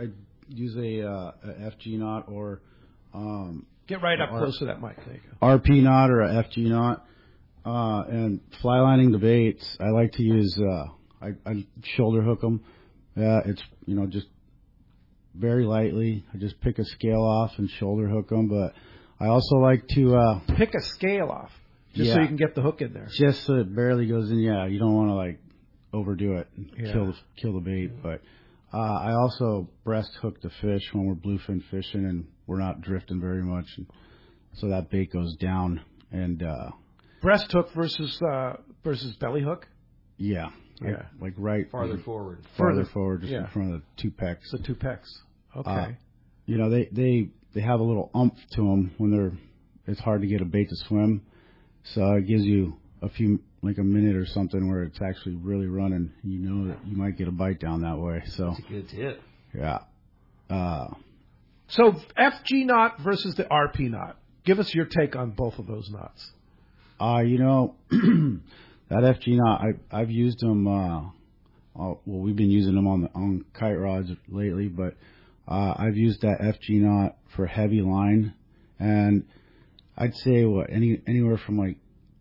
use a, uh, a F G knot or um, get right up R- close to that mic. There you go. R P knot or a F G knot. Uh, and fly lining the baits, I like to use, uh, I, I shoulder hook them. Yeah, it's, you know, just very lightly. I just pick a scale off and shoulder hook them. But I also like to, uh, pick a scale off just yeah, so you can get the hook in there. Just so it barely goes in. Yeah, you don't want to like overdo it and yeah. kill, the, kill the bait. But, uh, I also breast hook the fish when we're bluefin fishing and we're not drifting very much. And so that bait goes down and, uh, breast hook versus uh, versus belly hook? Yeah. Yeah. Like, like right. Farther like forward. Farther forward, just yeah. in front of the two pecs. The two pecs. Okay. Uh, you know, they, they, they have a little umph to them when they're, it's hard to get a bait to swim. So it gives you a few, like a minute or something where it's actually really running. You know that you might get a bite down that way. So. That's a good tip. Yeah. Uh, so F G knot versus the R P knot. Give us your take on both of those knots. Uh, you know, that F G knot, I, I've used them, uh, well, we've been using them on the, on kite rods lately, but, uh, I've used that F G knot for heavy line, and I'd say what, any, anywhere from like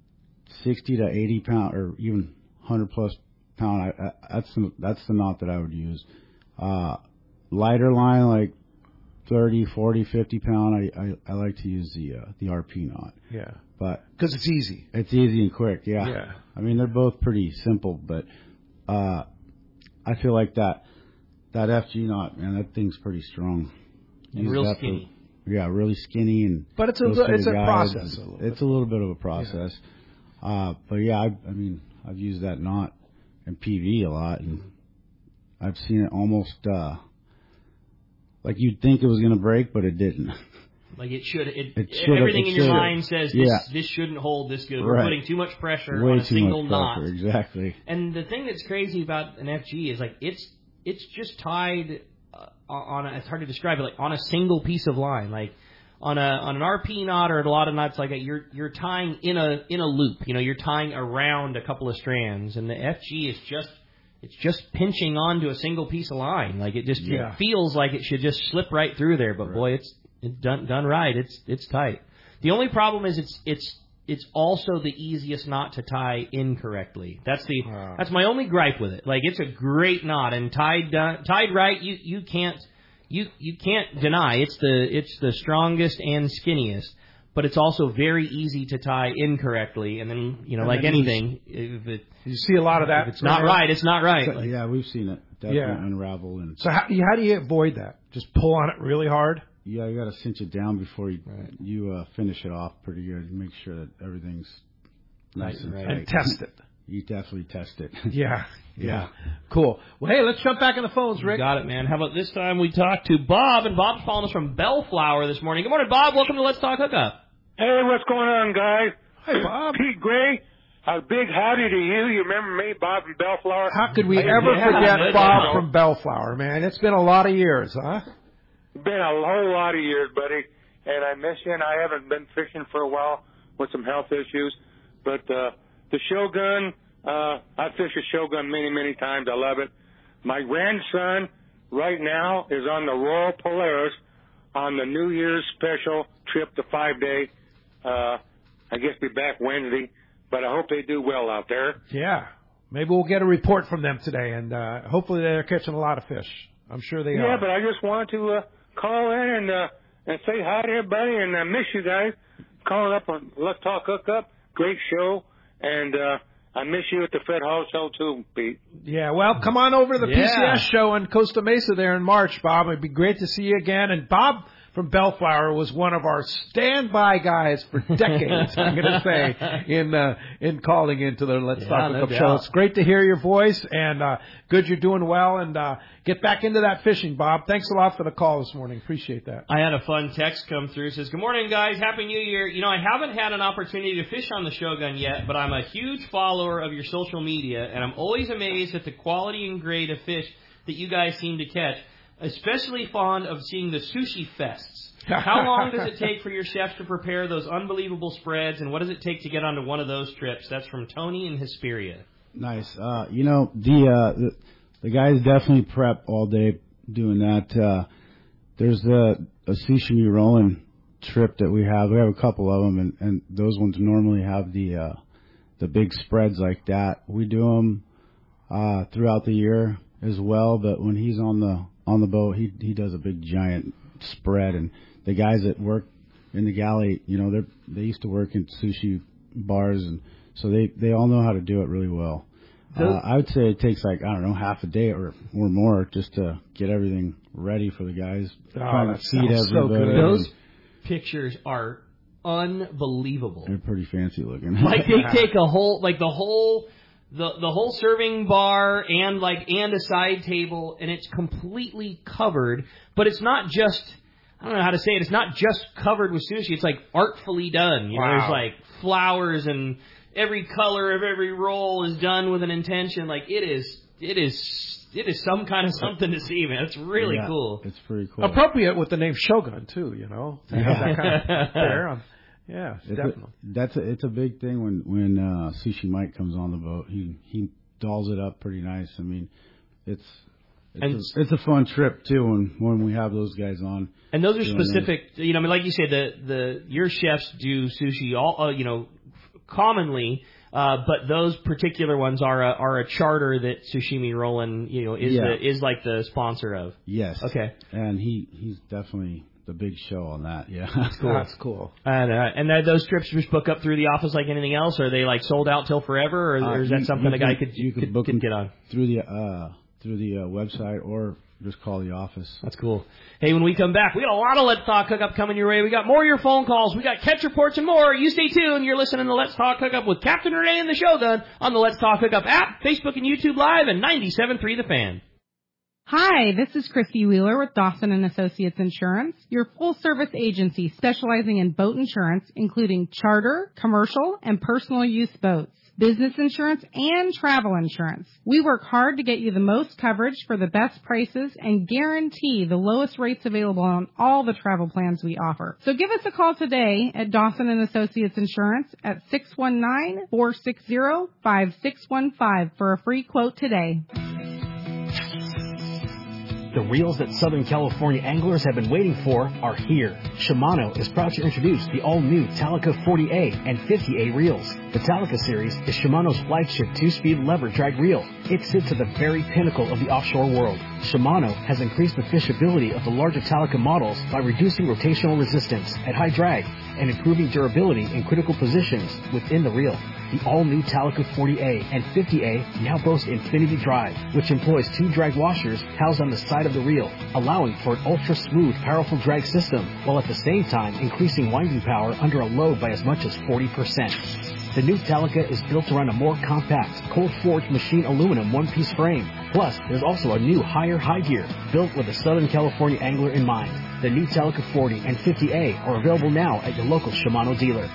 sixty to eighty pound, or even one hundred plus pound, I, I, that's the, that's the knot that I would use. Uh, lighter line, like thirty, forty, fifty pound, I, I, I like to use the, uh, the R P knot. Yeah. But because it's easy. It's easy and quick, yeah. Yeah. I mean, they're both pretty simple, but uh, I feel like that that F G knot, man, that thing's pretty strong. And Use real skinny. For, yeah, really skinny and. But it's a it's a guides. process. A little it's bit. a little bit of a process. Yeah. Uh, but yeah, I, I mean, I've used that knot in P V a lot, and I've seen it almost uh, like you'd think it was going to break, but it didn't. Like it should. It, it should everything it in your should've. mind says this, yeah. this shouldn't hold this good. Right. We're putting too much pressure Way on a too single much knot. pressure, exactly. And the thing that's crazy about an F G is like it's it's just tied uh, on. A, it's hard to describe it. Like on a single piece of line. Like on a on an R P knot or a lot of knots like that, you're you're tying in a in a loop. You know, you're tying around a couple of strands, and the F G is just. It's just pinching onto a single piece of line. Like it just yeah. it feels like it should just slip right through there. But right. boy, it's it's done done right. It's it's tight. The only problem is it's it's it's also the easiest knot to tie incorrectly. That's the wow. that's my only gripe with it. Like it's a great knot and tied uh, tied right. You you can't you you can't deny it's the it's the strongest and skinniest. But it's also very easy to tie incorrectly, and then you know, and like anything, if it you see a lot of that. If it's not right, it's not right. So, like, yeah, we've seen it definitely yeah. unravel. And so how, how do you avoid that? Just pull on it really hard. Yeah, you got to cinch it down before you right. you uh, finish it off pretty good. Make sure that everything's nice right, and right. tight. And test it. You definitely test it. Yeah. Yeah. Cool. Well, hey, let's jump back in the phones, Rick. You got it, man. How about this time we talk to Bob, and Bob's calling us from Bellflower this morning. Good morning, Bob. Welcome to Let's Talk Hookup. Hey, what's going on, guys? Hey, Bob. Pete Gray, a big howdy to you. You remember me, Bob from Bellflower? How could we ever yeah, forget yeah, Bob yeah. from Bellflower, man? It's been a lot of years, huh? Been a whole lot of years, buddy. And I miss you, and I haven't been fishing for a while with some health issues. But uh, the Shogun, uh, I fished a Shogun many, many times. I love it. My grandson right now is on the Royal Polaris on the New Year's special trip, the five-day. Uh, I guess be back Wednesday, but I hope they do well out there. Yeah. Maybe we'll get a report from them today, and uh, hopefully they're catching a lot of fish. I'm sure they yeah, are. Yeah, but I just wanted to uh, call in and uh, and say hi to everybody, and I miss you guys. Calling up on Let's Talk Hookup, great show, and uh, I miss you at the Fed Hall show too, Pete. Yeah, well, come on over to the yeah. P C S show in Costa Mesa there in March, Bob. It'd be great to see you again. And Bob from Bellflower was one of our standby guys for decades, I'm going to say, in uh, in calling into the Let's yeah, Talk no Hookup doubt. show. It's great to hear your voice, and uh, good you're doing well, and uh, get back into that fishing, Bob. Thanks a lot for the call this morning. Appreciate that. I had a fun text come through. It says, good morning, guys. Happy New Year. You know, I haven't had an opportunity to fish on the Shogun yet, but I'm a huge follower of your social media, and I'm always amazed at the quality and grade of fish that you guys seem to catch. Especially fond of seeing the sushi fests. How long does it take for your chefs to prepare those unbelievable spreads, and what does it take to get onto one of those trips? That's from Tony in Hesperia. Nice. Uh, you know, the, uh, the the guys definitely prep all day doing that. Uh, There's a, a sushi rolling trip that we have. We have a couple of them, and, and those ones normally have the uh, the big spreads like that. We do them uh, throughout the year as well, but when he's on the on the boat, he he does a big giant spread, and the guys that work in the galley, you know, they they used to work in sushi bars, and so they they all know how to do it really well. Uh, I would say it takes like, I don't know, half a day or or more just to get everything ready for the guys. Oh, trying that to feed sounds so everybody. good. Those pictures are unbelievable. They're pretty fancy looking. Like they take a whole, like the whole, the the whole serving bar and like and a side table, and it's completely covered. But it's not just, I don't know how to say it. It's not just covered with sushi. It's like artfully done. You Wow. know, there's like flowers and every color of every roll is done with an intention. Like it is, it is. It is some kind of something to see, man. It's really yeah, cool. It's pretty cool. Appropriate with the name Shogun, too, you know. To have that kind of there. On, yeah, it's definitely. A, that's a, it's a big thing when, when uh, Sushi Mike comes on the boat. He he dolls it up pretty nice. I mean, it's it's, a, it's a fun trip, too, when, when we have those guys on. And those are specific, you know, I mean, like you said, the, the your chefs do sushi, all uh, you know, commonly. Uh, but those particular ones are a, are a charter that Sushimi Rollin, you know, is yeah. the, is like the sponsor of. Yes. Okay. And he, he's definitely the big show on that. Yeah. That's cool. That's cool. And uh, and are those trips just book up through the office like anything else, or are they like sold out till forever, or, Uh, or is that you, something you a guy can, could you could, could, book could get on through the uh, through the uh, website or just call the office. That's cool. Hey, when we come back, we got a lot of Let's Talk Hookup coming your way. We got more of your phone calls. We got catch reports and more. You stay tuned. You're listening to Let's Talk Hookup with Captain Renee and the Shogun on the Let's Talk Hookup app, Facebook and YouTube Live, and ninety-seven point three The Fan. Hi, this is Christy Wheeler with Dawson and Associates Insurance, your full-service agency specializing in boat insurance, including charter, commercial, and personal use boats, business insurance, and travel insurance. We work hard to get you the most coverage for the best prices and guarantee the lowest rates available on all the travel plans we offer. So give us a call today at Dawson and Associates Insurance at six one nine, four six zero, five six one five for a free quote today. The reels that Southern California anglers have been waiting for are here. Shimano is proud to introduce the all-new Talica forty A and fifty A reels. The Talica series is Shimano's flagship two-speed lever drag reel. It sits at the very pinnacle of the offshore world. Shimano has increased the fishability of the larger Talica models by reducing rotational resistance at high drag and improving durability in critical positions within the reel. The all-new Talica forty A and fifty A now boast Infinity Drive, which employs two drag washers housed on the side of the reel, allowing for an ultra-smooth, powerful drag system, while at the same time increasing winding power under a load by as much as forty percent. The new Talica is built around a more compact, cold-forged machine aluminum one-piece frame. Plus, there's also a new higher high gear built with a Southern California angler in mind. The new Talica forty and fifty A are available now at your local Shimano dealer.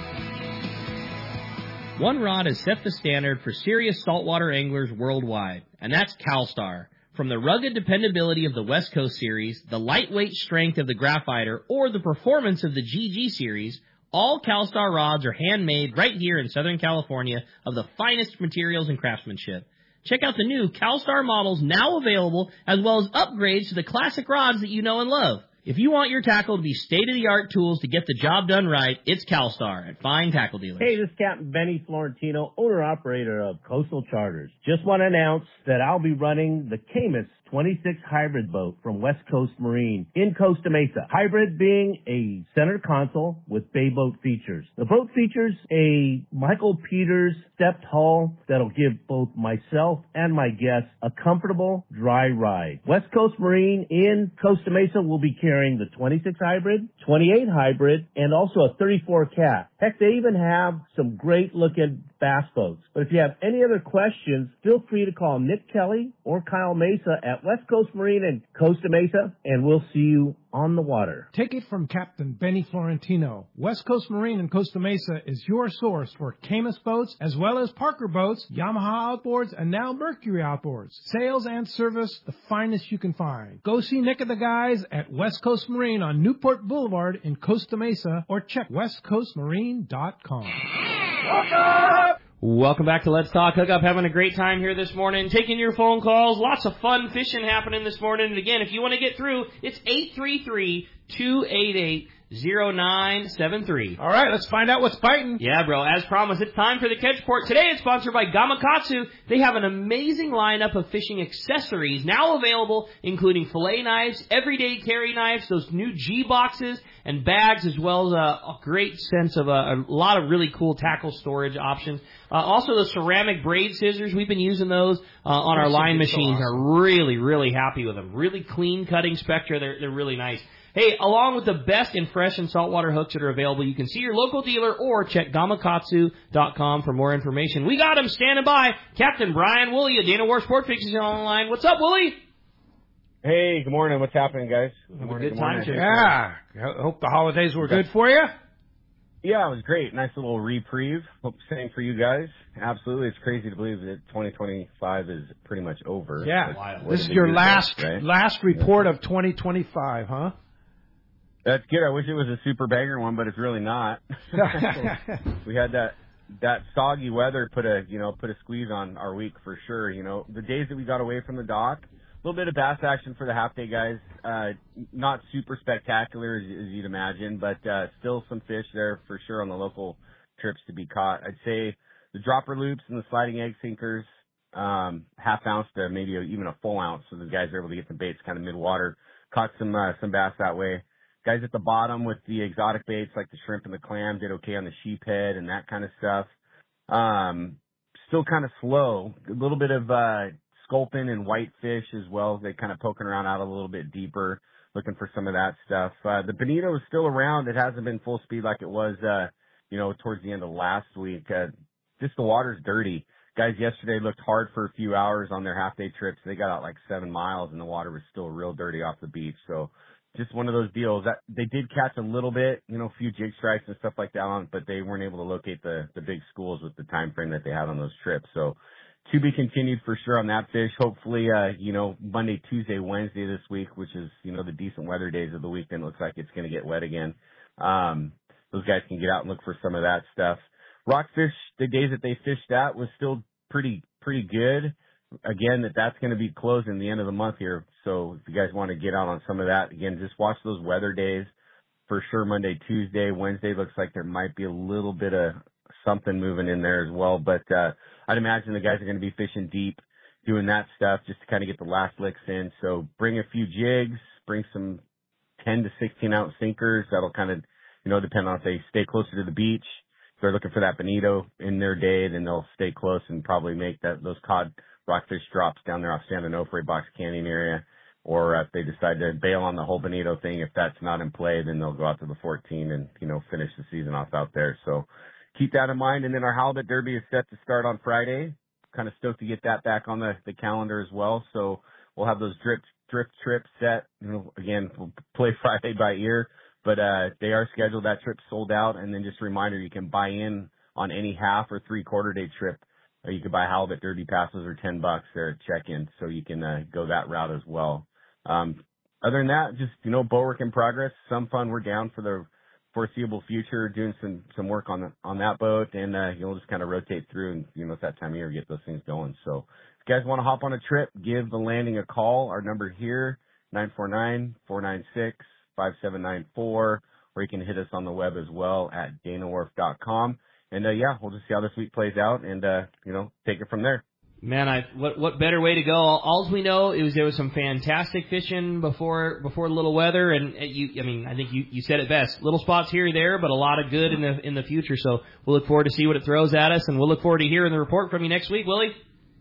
One rod has set the standard for serious saltwater anglers worldwide, and that's CalStar. From the rugged dependability of the West Coast Series, the lightweight strength of the Graphiter, or the performance of the G G Series, all CalStar rods are handmade right here in Southern California of the finest materials and craftsmanship. Check out the new CalStar models now available, as well as upgrades to the classic rods that you know and love. If you want your tackle to be state-of-the-art tools to get the job done right, it's CalStar at Fine Tackle Dealers. Hey, this is Captain Benny Florentino, owner-operator of Coastal Charters. Just want to announce that I'll be running the Camus twenty-six hybrid boat from West Coast Marine in Costa Mesa. Hybrid being a center console with bay boat features. The boat features a Michael Peters stepped hull that'll give both myself and my guests a comfortable dry ride. West Coast Marine in Costa Mesa will be carrying the twenty-six hybrid, twenty-eight hybrid, and also a thirty-four cat. Heck, they even have some great looking bass boats. But if you have any other questions, feel free to call Nick Kelly or Kyle Mesa at West Coast Marine in Costa Mesa, and we'll see you on the water. Take it from Captain Benny Florentino. West Coast Marine in Costa Mesa is your source for Camus boats, as well as Parker boats, Yamaha outboards, and now Mercury outboards. Sales and service, the finest you can find. Go see Nick and the guys at West Coast Marine on Newport Boulevard in Costa Mesa, or check west coast marine dot com. Welcome back to Let's Talk Hookup. Having a great time here this morning, taking your phone calls. Lots of fun fishing happening this morning. And again, if you want to get through, it's eight three three, two eight eight, zero nine seven three. All right, let's find out what's biting. Yeah, bro. As promised, it's time for the Catch Report. Today it's sponsored by Gamakatsu. They have an amazing lineup of fishing accessories now available, including fillet knives, everyday carry knives, those new G boxes, and bags, as well as a, a great sense of a, a lot of really cool tackle storage options. Uh, also, the ceramic braid scissors, we've been using those uh, on our line machines. So awesome. Are really, really happy with them. Really clean cutting Spectra. They're, they're really nice. Hey, along with the best in fresh and saltwater hooks that are available, you can see your local dealer or check gamakatsu dot com for more information. We got him standing by. Captain Brian Woolley of Dana Wharf Sport Fixing on the line. What's up, Woolley? Hey, good morning. What's happening, guys? Good morning. Good time, too. Yeah. I hope the holidays were good for you. Yeah, it was great. Nice little reprieve. Hope the same for you guys. Absolutely. It's crazy to believe that twenty twenty-five is pretty much over. Yeah. This is your last right? last report of twenty twenty-five, huh? That's good. I wish it was a super banger one, but it's really not. We had that that soggy weather put a you know put a squeeze on our week for sure. You know, the days that we got away from the dock, a little bit of bass action for the half day guys. Uh, not super spectacular as, as you'd imagine, but uh, still some fish there for sure on the local trips to be caught. I'd say the dropper loops and the sliding egg sinkers, um, half ounce to maybe even a full ounce, so the guys are able to get some baits kind of mid water. Caught some uh, some bass that way. Guys at the bottom with the exotic baits like the shrimp and the clam did okay on the sheephead and that kind of stuff. Um, still kind of slow. A little bit of uh, sculpin and whitefish as well. They kind of poking around out a little bit deeper, looking for some of that stuff. Uh, the bonito is still around. It hasn't been full speed like it was, uh, you know, towards the end of last week. Uh, just the water's dirty. Guys yesterday looked hard for a few hours on their half day trips. They got out like seven miles and the water was still real dirty off the beach. So, just one of those deals that they did catch a little bit, you know, a few jig strikes and stuff like that on, but they weren't able to locate the, the big schools with the time frame that they had on those trips. So to be continued for sure on that fish. Hopefully, uh, you know, Monday, Tuesday, Wednesday this week, which is, you know, the decent weather days of the week, then it looks like it's going to get wet again. Um, those guys can get out and look for some of that stuff. Rockfish, the days that they fished that was still pretty, pretty good. Again, that that's going to be closing the end of the month here. So if you guys want to get out on some of that, again, just watch those weather days for sure. Monday, Tuesday, Wednesday looks like there might be a little bit of something moving in there as well. But, uh, I'd imagine the guys are going to be fishing deep, doing that stuff just to kind of get the last licks in. So bring a few jigs, bring some ten to sixteen ounce sinkers. That'll kind of, you know, depend on if they stay closer to the beach. If they're looking for that bonito in their day, then they'll stay close and probably make that, those cod rockfish drops down there off San Onofre, Box Canyon area, or if they decide to bail on the whole bonito thing, if that's not in play, then they'll go out to the fourteen and, you know, finish the season off out there. So keep that in mind. And then our halibut derby is set to start on Friday. Kind of stoked to get that back on the, the calendar as well. So we'll have those drift, drift trips set. You know, again, we'll play Friday by ear, but, uh, they are scheduled. That trip sold out. And then just a reminder, you can buy in on any half or three quarter day trip. Uh, you can buy halibut derby passes or ten bucks there at check-in, so you can uh, go that route as well. Um, other than that, just, you know, bow work in progress. Some fun. We're down for the foreseeable future, doing some, some work on the, on that boat, and uh, you'll just kind of rotate through, and, you know, it's that time of year to get those things going. So if you guys want to hop on a trip, give the landing a call. Our number here, nine four nine, four nine six, five seven nine four, or you can hit us on the web as well at dana wharf dot com. And, uh, yeah, we'll just see how this week plays out and, uh, you know, take it from there. Man, I what what better way to go? All we know is there was some fantastic fishing before before the little weather, and you, I mean, I think you, you said it best. Little spots here or there, but a lot of good in the in the future. So we'll look forward to see what it throws at us, and we'll look forward to hearing the report from you next week, Willie.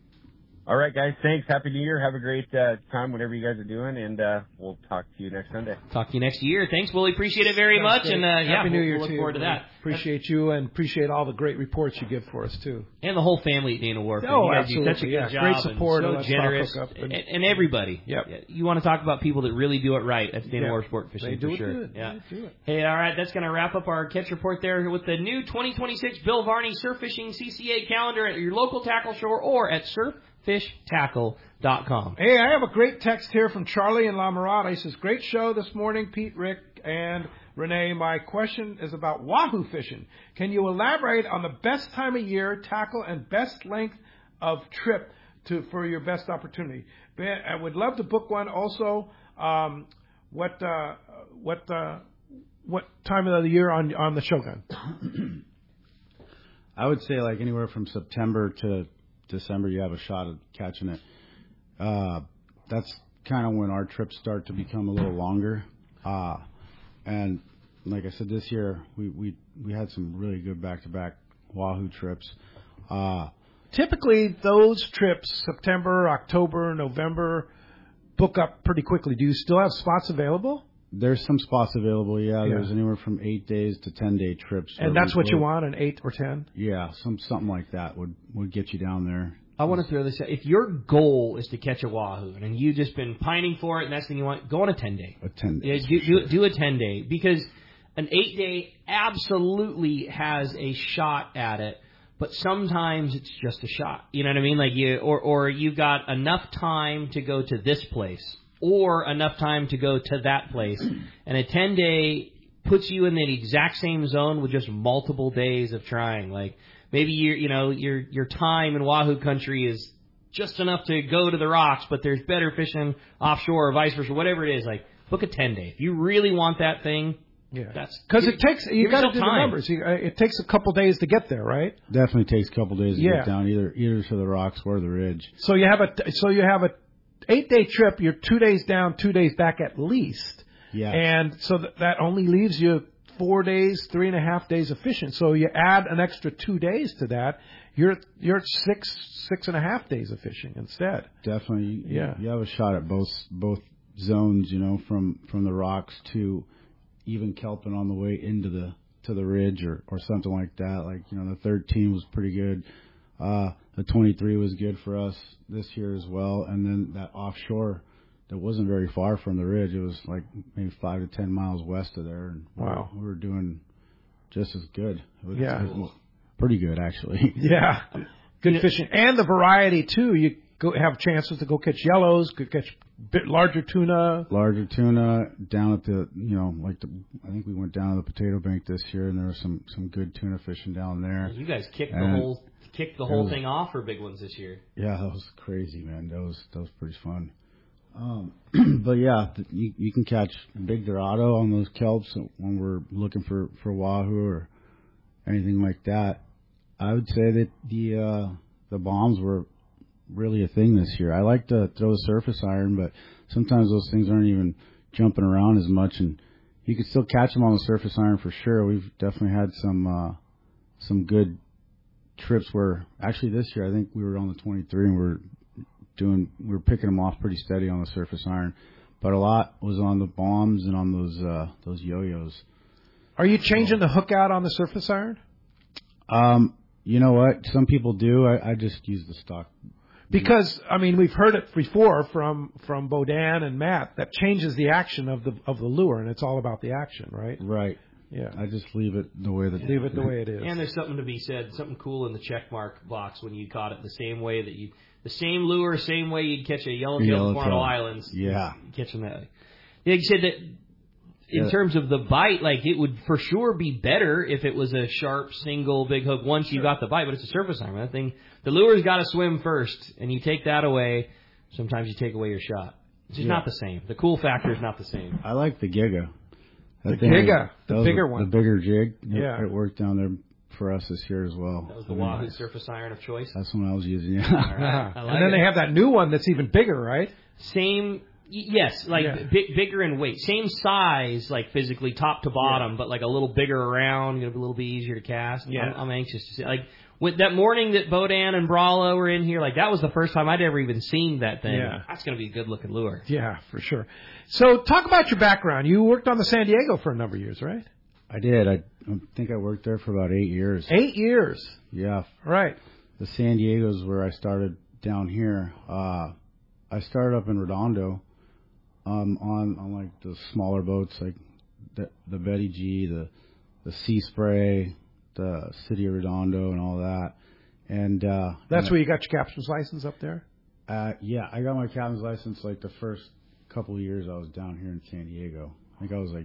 All right, guys. Thanks. Happy New Year. Have a great uh, time, whatever you guys are doing, and uh, we'll talk to you next Sunday. Talk to you next year. Thanks, Willie. Appreciate it very much, and uh, yeah, Happy New we'll, Year we'll look to forward you. to that. Appreciate you, and appreciate all the great reports you give for us too, and the whole family at Dana Wharf. Oh, you guys absolutely. do such a good yeah. job. Great support, and so generous, and, and everybody. Yep. You want to talk about people that really do it right? That's Dana yeah. Wharf Sport Fishing they do for it sure. Good. Yeah. They do it. Hey, all right, that's going to wrap up our catch report there with the new twenty twenty-six Bill Varney Surf Fishing C C A calendar at your local tackle store or at surf fish tackle dot com. Hey, I have a great text here from Charlie in La Mirada. He says, great show this morning, Pete, Rick, and Renee, my question is about wahoo fishing. Can you elaborate on the best time of year, tackle, and best length of trip to for your best opportunity? I would love to book one. Also, um, what uh, what uh, what time of the year on on the Shogun? I would say like anywhere from September to December, you have a shot at catching it. Uh, that's kind of when our trips start to become a little longer. Uh, and like I said, this year we, we, we had some really good back-to-back wahoo trips. Uh, Typically, those trips, September, October, November, book up pretty quickly. Do you still have spots available? There's some spots available, yeah. Yeah. There's anywhere from eight days to ten day trips. And that's what you want, an eight or ten? Yeah, some something like that would, would get you down there. I want to throw this out. If your goal is to catch a wahoo and you've just been pining for it and that's the thing you want, go on a ten day. A ten day. Yeah, do, do, do a ten day because an eight day absolutely has a shot at it, but sometimes it's just a shot. You know what I mean? Like you, or or you've got enough time to go to this place, or enough time to go to that place, and a ten day puts you in the exact same zone with just multiple days of trying. Like maybe you you know your your time in wahoo country is just enough to go to the rocks, but there's better fishing offshore or vice versa, whatever it is. Like book a ten day if you really want that thing. Yeah, that's because it takes you got to do time. the numbers. You, uh, it takes a couple days to get there, right? Definitely takes a couple days to Yeah. get down either either to the rocks or the ridge. So you have a so you have a eight day trip. You're two days down, two days back at least. Yeah. And so that, that only leaves you four days, three and a half days of fishing. So you add an extra two days to that, you're you're at six six and a half days of fishing instead. Definitely, Yeah. You have a shot at both both zones, you know, from from the rocks to even kelping on the way into the to the ridge or or something like that. Like you know, the thirteen was pretty good. Uh, the twenty-three was good for us this year as well, and then that offshore. That wasn't very far from the ridge. It was like maybe five to ten miles west of there. And Wow. we were doing just as good. It was, Yeah. it was pretty good actually. Yeah, good fishing and the variety too. You go have chances to go catch yellows, could catch bit larger tuna. Larger tuna down at the, you know, like the. I think we went down to the Potato Bank this year, and there was some some good tuna fishing down there. You guys kicked the And whole kicked the it whole was- thing off for big ones this year. Yeah, that was crazy, man. That was that was pretty fun. Um, but yeah, th- you, you can catch big Dorado on those kelps when we're looking for, for wahoo or anything like that. I would say that the uh, the bombs were really a thing this year. I like to throw the surface iron, but sometimes those things aren't even jumping around as much, and you can still catch them on the surface iron for sure. We've definitely had some uh, some good trips where actually this year I think we were on the twenty-three and we're doing we were picking them off pretty steady on the surface iron, but a lot was on the bombs and on those uh, those yo-yos. Are you changing the hook out on the surface iron? Um, you know what? Some people do. I, I just use the stock. Because I mean, we've heard it before from from Bodan and Matt that changes the action of the of the lure, and it's all about the action, right? Right. Yeah. I just leave it the way that Leave it the way it is. And there's something to be said, something cool in the check mark box when you caught it the same way that you, the same lure, same way you'd catch a yellowtail in Yellowtail. Coronado Islands. Yeah. Catching that. Like you said that in Yeah. terms of the bite, like it would for sure be better if it was a sharp single big hook once you got the bite, but it's a surface iron. That thing, the lure's got to swim first, and you take that away. Sometimes you take away your shot. It's just Yeah. not the same. The cool factor is not the same. I like the Giga. The That thing- Giga, the that was bigger a- one. The bigger jig. It- Yeah. It worked down there for us this year as well. That was the I mean, Wahoo surface iron of choice. That's what I was using, yeah. All right. I like and then it. they have that new one that's even bigger, right? Same, y- yes, like Yeah. big, bigger in weight. Same size, like physically, top to bottom, but like a little bigger around, gonna be a little bit easier to cast. Yeah. I'm, I'm anxious to see. Like with that morning that Bodan and Brawlo were in here, like that was the first time I'd ever even seen that thing. Yeah. That's gonna be a good looking lure. Yeah, for sure. So talk about your background. You worked on the San Diego for a number of years, right? I did. I, I think I worked there for about eight years. Eight years. Yeah. Right. The San Diego's where I started down here. Uh, I started up in Redondo, um, on, on like the smaller boats, like the, the Betty G, the, the Sea Spray, the City of Redondo and all that. And, uh, That's and, where you got your captain's license up there? uh, yeah, I got my captain's license like the first couple of years I was down here in San Diego. I think I was like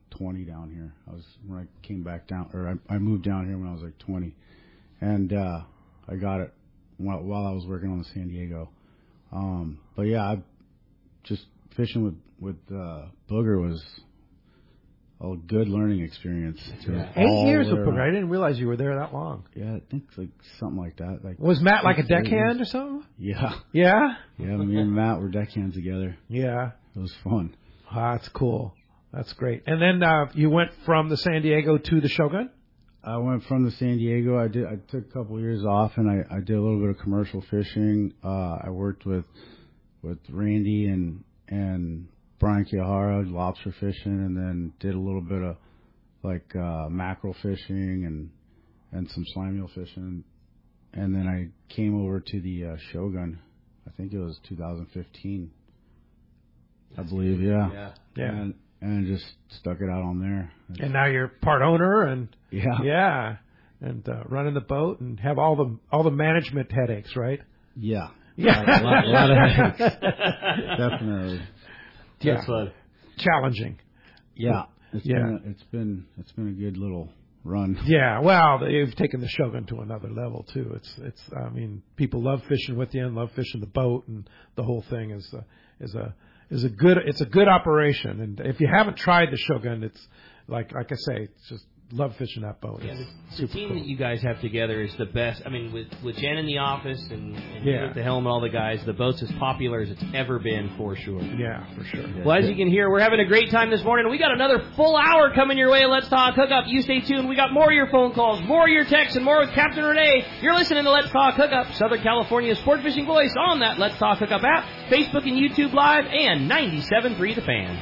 twenty down here. I was when I came back down, or I, I moved down here when I was like twenty, and uh, I got it while, while I was working on the San Diego. Um, but yeah, I just fishing with with uh, Booger was a good learning experience. Yeah. Eight years with Booger. I didn't realize you were there that long. Yeah, I think like something like that. Like was Matt like a deckhand or something? Yeah. Yeah. Yeah, me and Matt were deckhands together. Yeah. It was fun. Ah, that's cool. That's great. And then uh, you went from the San Diego to the Shogun? I went from the San Diego. I did. I took a couple of years off, and I, I did a little bit of commercial fishing. Uh, I worked with with Randy and and Brian Kiyahara, lobster fishing, and then did a little bit of like uh, mackerel fishing and and some slime eel fishing. And then I came over to the uh, Shogun. I think it was two thousand fifteen. I believe, yeah. Yeah. Yeah. And, and just stuck it out on there. And now you're part owner and yeah, yeah, and uh, running the boat and have all the all the management headaches, right? Yeah, yeah, a lot, a lot of headaches. Definitely. Yeah. That's fun. Challenging. Yeah, it's yeah. been a, it's been it's been a good little run. Yeah, well, you've taken the Shogun to another level too. It's it's I mean, people love fishing with you and love fishing the boat, and the whole thing is a, is a is a good it's a good operation. And if you haven't tried the Shogun, it's like like I say, it's just love fishing that boat. Yeah, it's the, the team cool. that you guys have together is the best. I mean, with with Jen in the office and, and yeah. you at the helm and all the guys, the boat's as popular as it's ever been for sure. Yeah, for sure. Yeah. Well, as you can hear, we're having a great time this morning. We got another full hour coming your way. Let's Talk Hookup. You stay tuned. We got more of your phone calls, more of your texts, and more with Captain Renee. You're listening to Let's Talk Hookup, Southern California's sport fishing voice on that Let's Talk Hookup app, Facebook and YouTube Live, and ninety-seven point three The Fan.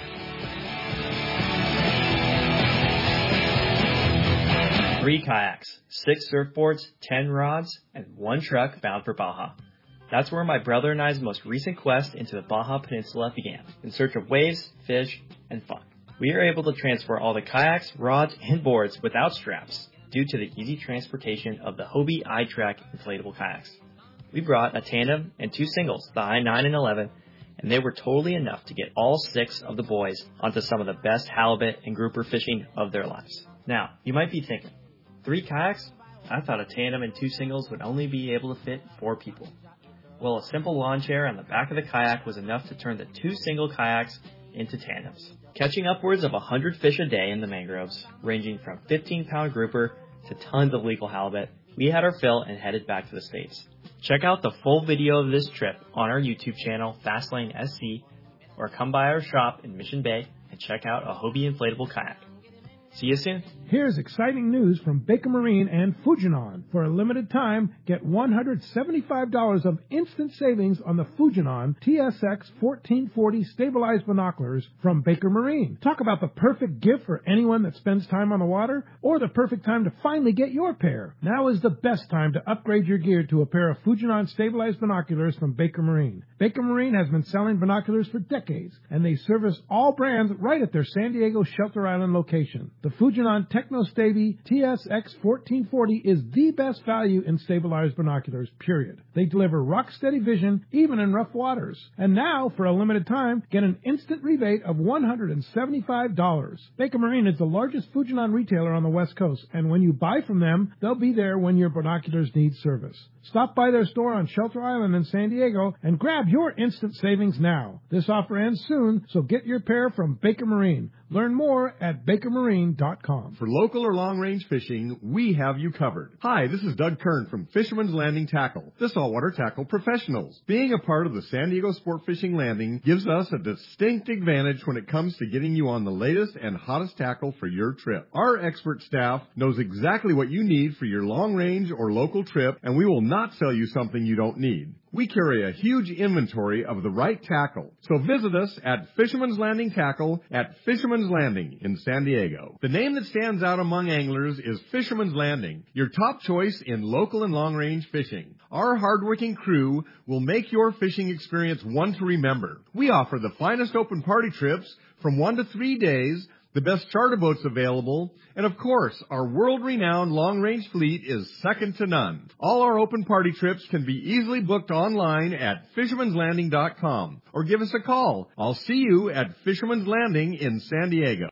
Three kayaks, six surfboards, ten rods, and one truck bound for Baja. That's where my brother and I's most recent quest into the Baja Peninsula began, in search of waves, fish, and fun. We are able to transfer all the kayaks, rods, and boards without straps, due to the easy transportation of the Hobie iTrack inflatable kayaks. We brought a tandem and two singles, the I nine and eleven, and they were totally enough to get all six of the boys onto some of the best halibut and grouper fishing of their lives. Now, you might be thinking, three kayaks? I thought a tandem and two singles would only be able to fit four people. Well, a simple lawn chair on the back of the kayak was enough to turn the two single kayaks into tandems. Catching upwards of one hundred fish a day in the mangroves, ranging from fifteen pound grouper to tons of legal halibut, we had our fill and headed back to the States. Check out the full video of this trip on our YouTube channel, Fastlane S C, or come by our shop in Mission Bay and check out a Hobie inflatable kayak. See you soon. Here's exciting news from Baker Marine and Fujinon. For a limited time, get one hundred seventy-five dollars of instant savings on the Fujinon T S X fourteen forty stabilized binoculars from Baker Marine. Talk about the perfect gift for anyone that spends time on the water, or the perfect time to finally get your pair. Now is the best time to upgrade your gear to a pair of Fujinon stabilized binoculars from Baker Marine. Baker Marine has been selling binoculars for decades, and they service all brands right at their San Diego Shelter Island location. The Fujinon TechnoStabi T S X fourteen forty is the best value in stabilized binoculars, period. They deliver rock-steady vision even in rough waters. And now, for a limited time, get an instant rebate of one hundred seventy-five dollars. Baker Marine is the largest Fujinon retailer on the West Coast, and when you buy from them, they'll be there when your binoculars need service. Stop by their store on Shelter Island in San Diego and grab your instant savings now. This offer ends soon, so get your pair from Baker Marine. Learn more at baker marine dot com. For local or long-range fishing, we have you covered. Hi, this is Doug Kern from Fisherman's Landing Tackle, the saltwater tackle professionals. Being a part of the San Diego Sport Fishing Landing gives us a distinct advantage when it comes to getting you on the latest and hottest tackle for your trip. Our expert staff knows exactly what you need for your long-range or local trip, and we will not sell you something you don't need. We carry a huge inventory of the right tackle. So visit us at Fisherman's Landing Tackle at Fisherman's Landing in San Diego. The name that stands out among anglers is Fisherman's Landing, your top choice in local and long-range fishing. Our hardworking crew will make your fishing experience one to remember. We offer the finest open party trips from one to three days, the best charter boats available, and of course, our world-renowned long-range fleet is second to none. All our open party trips can be easily booked online at fishermans landing dot com or give us a call. I'll see you at Fisherman's Landing in San Diego.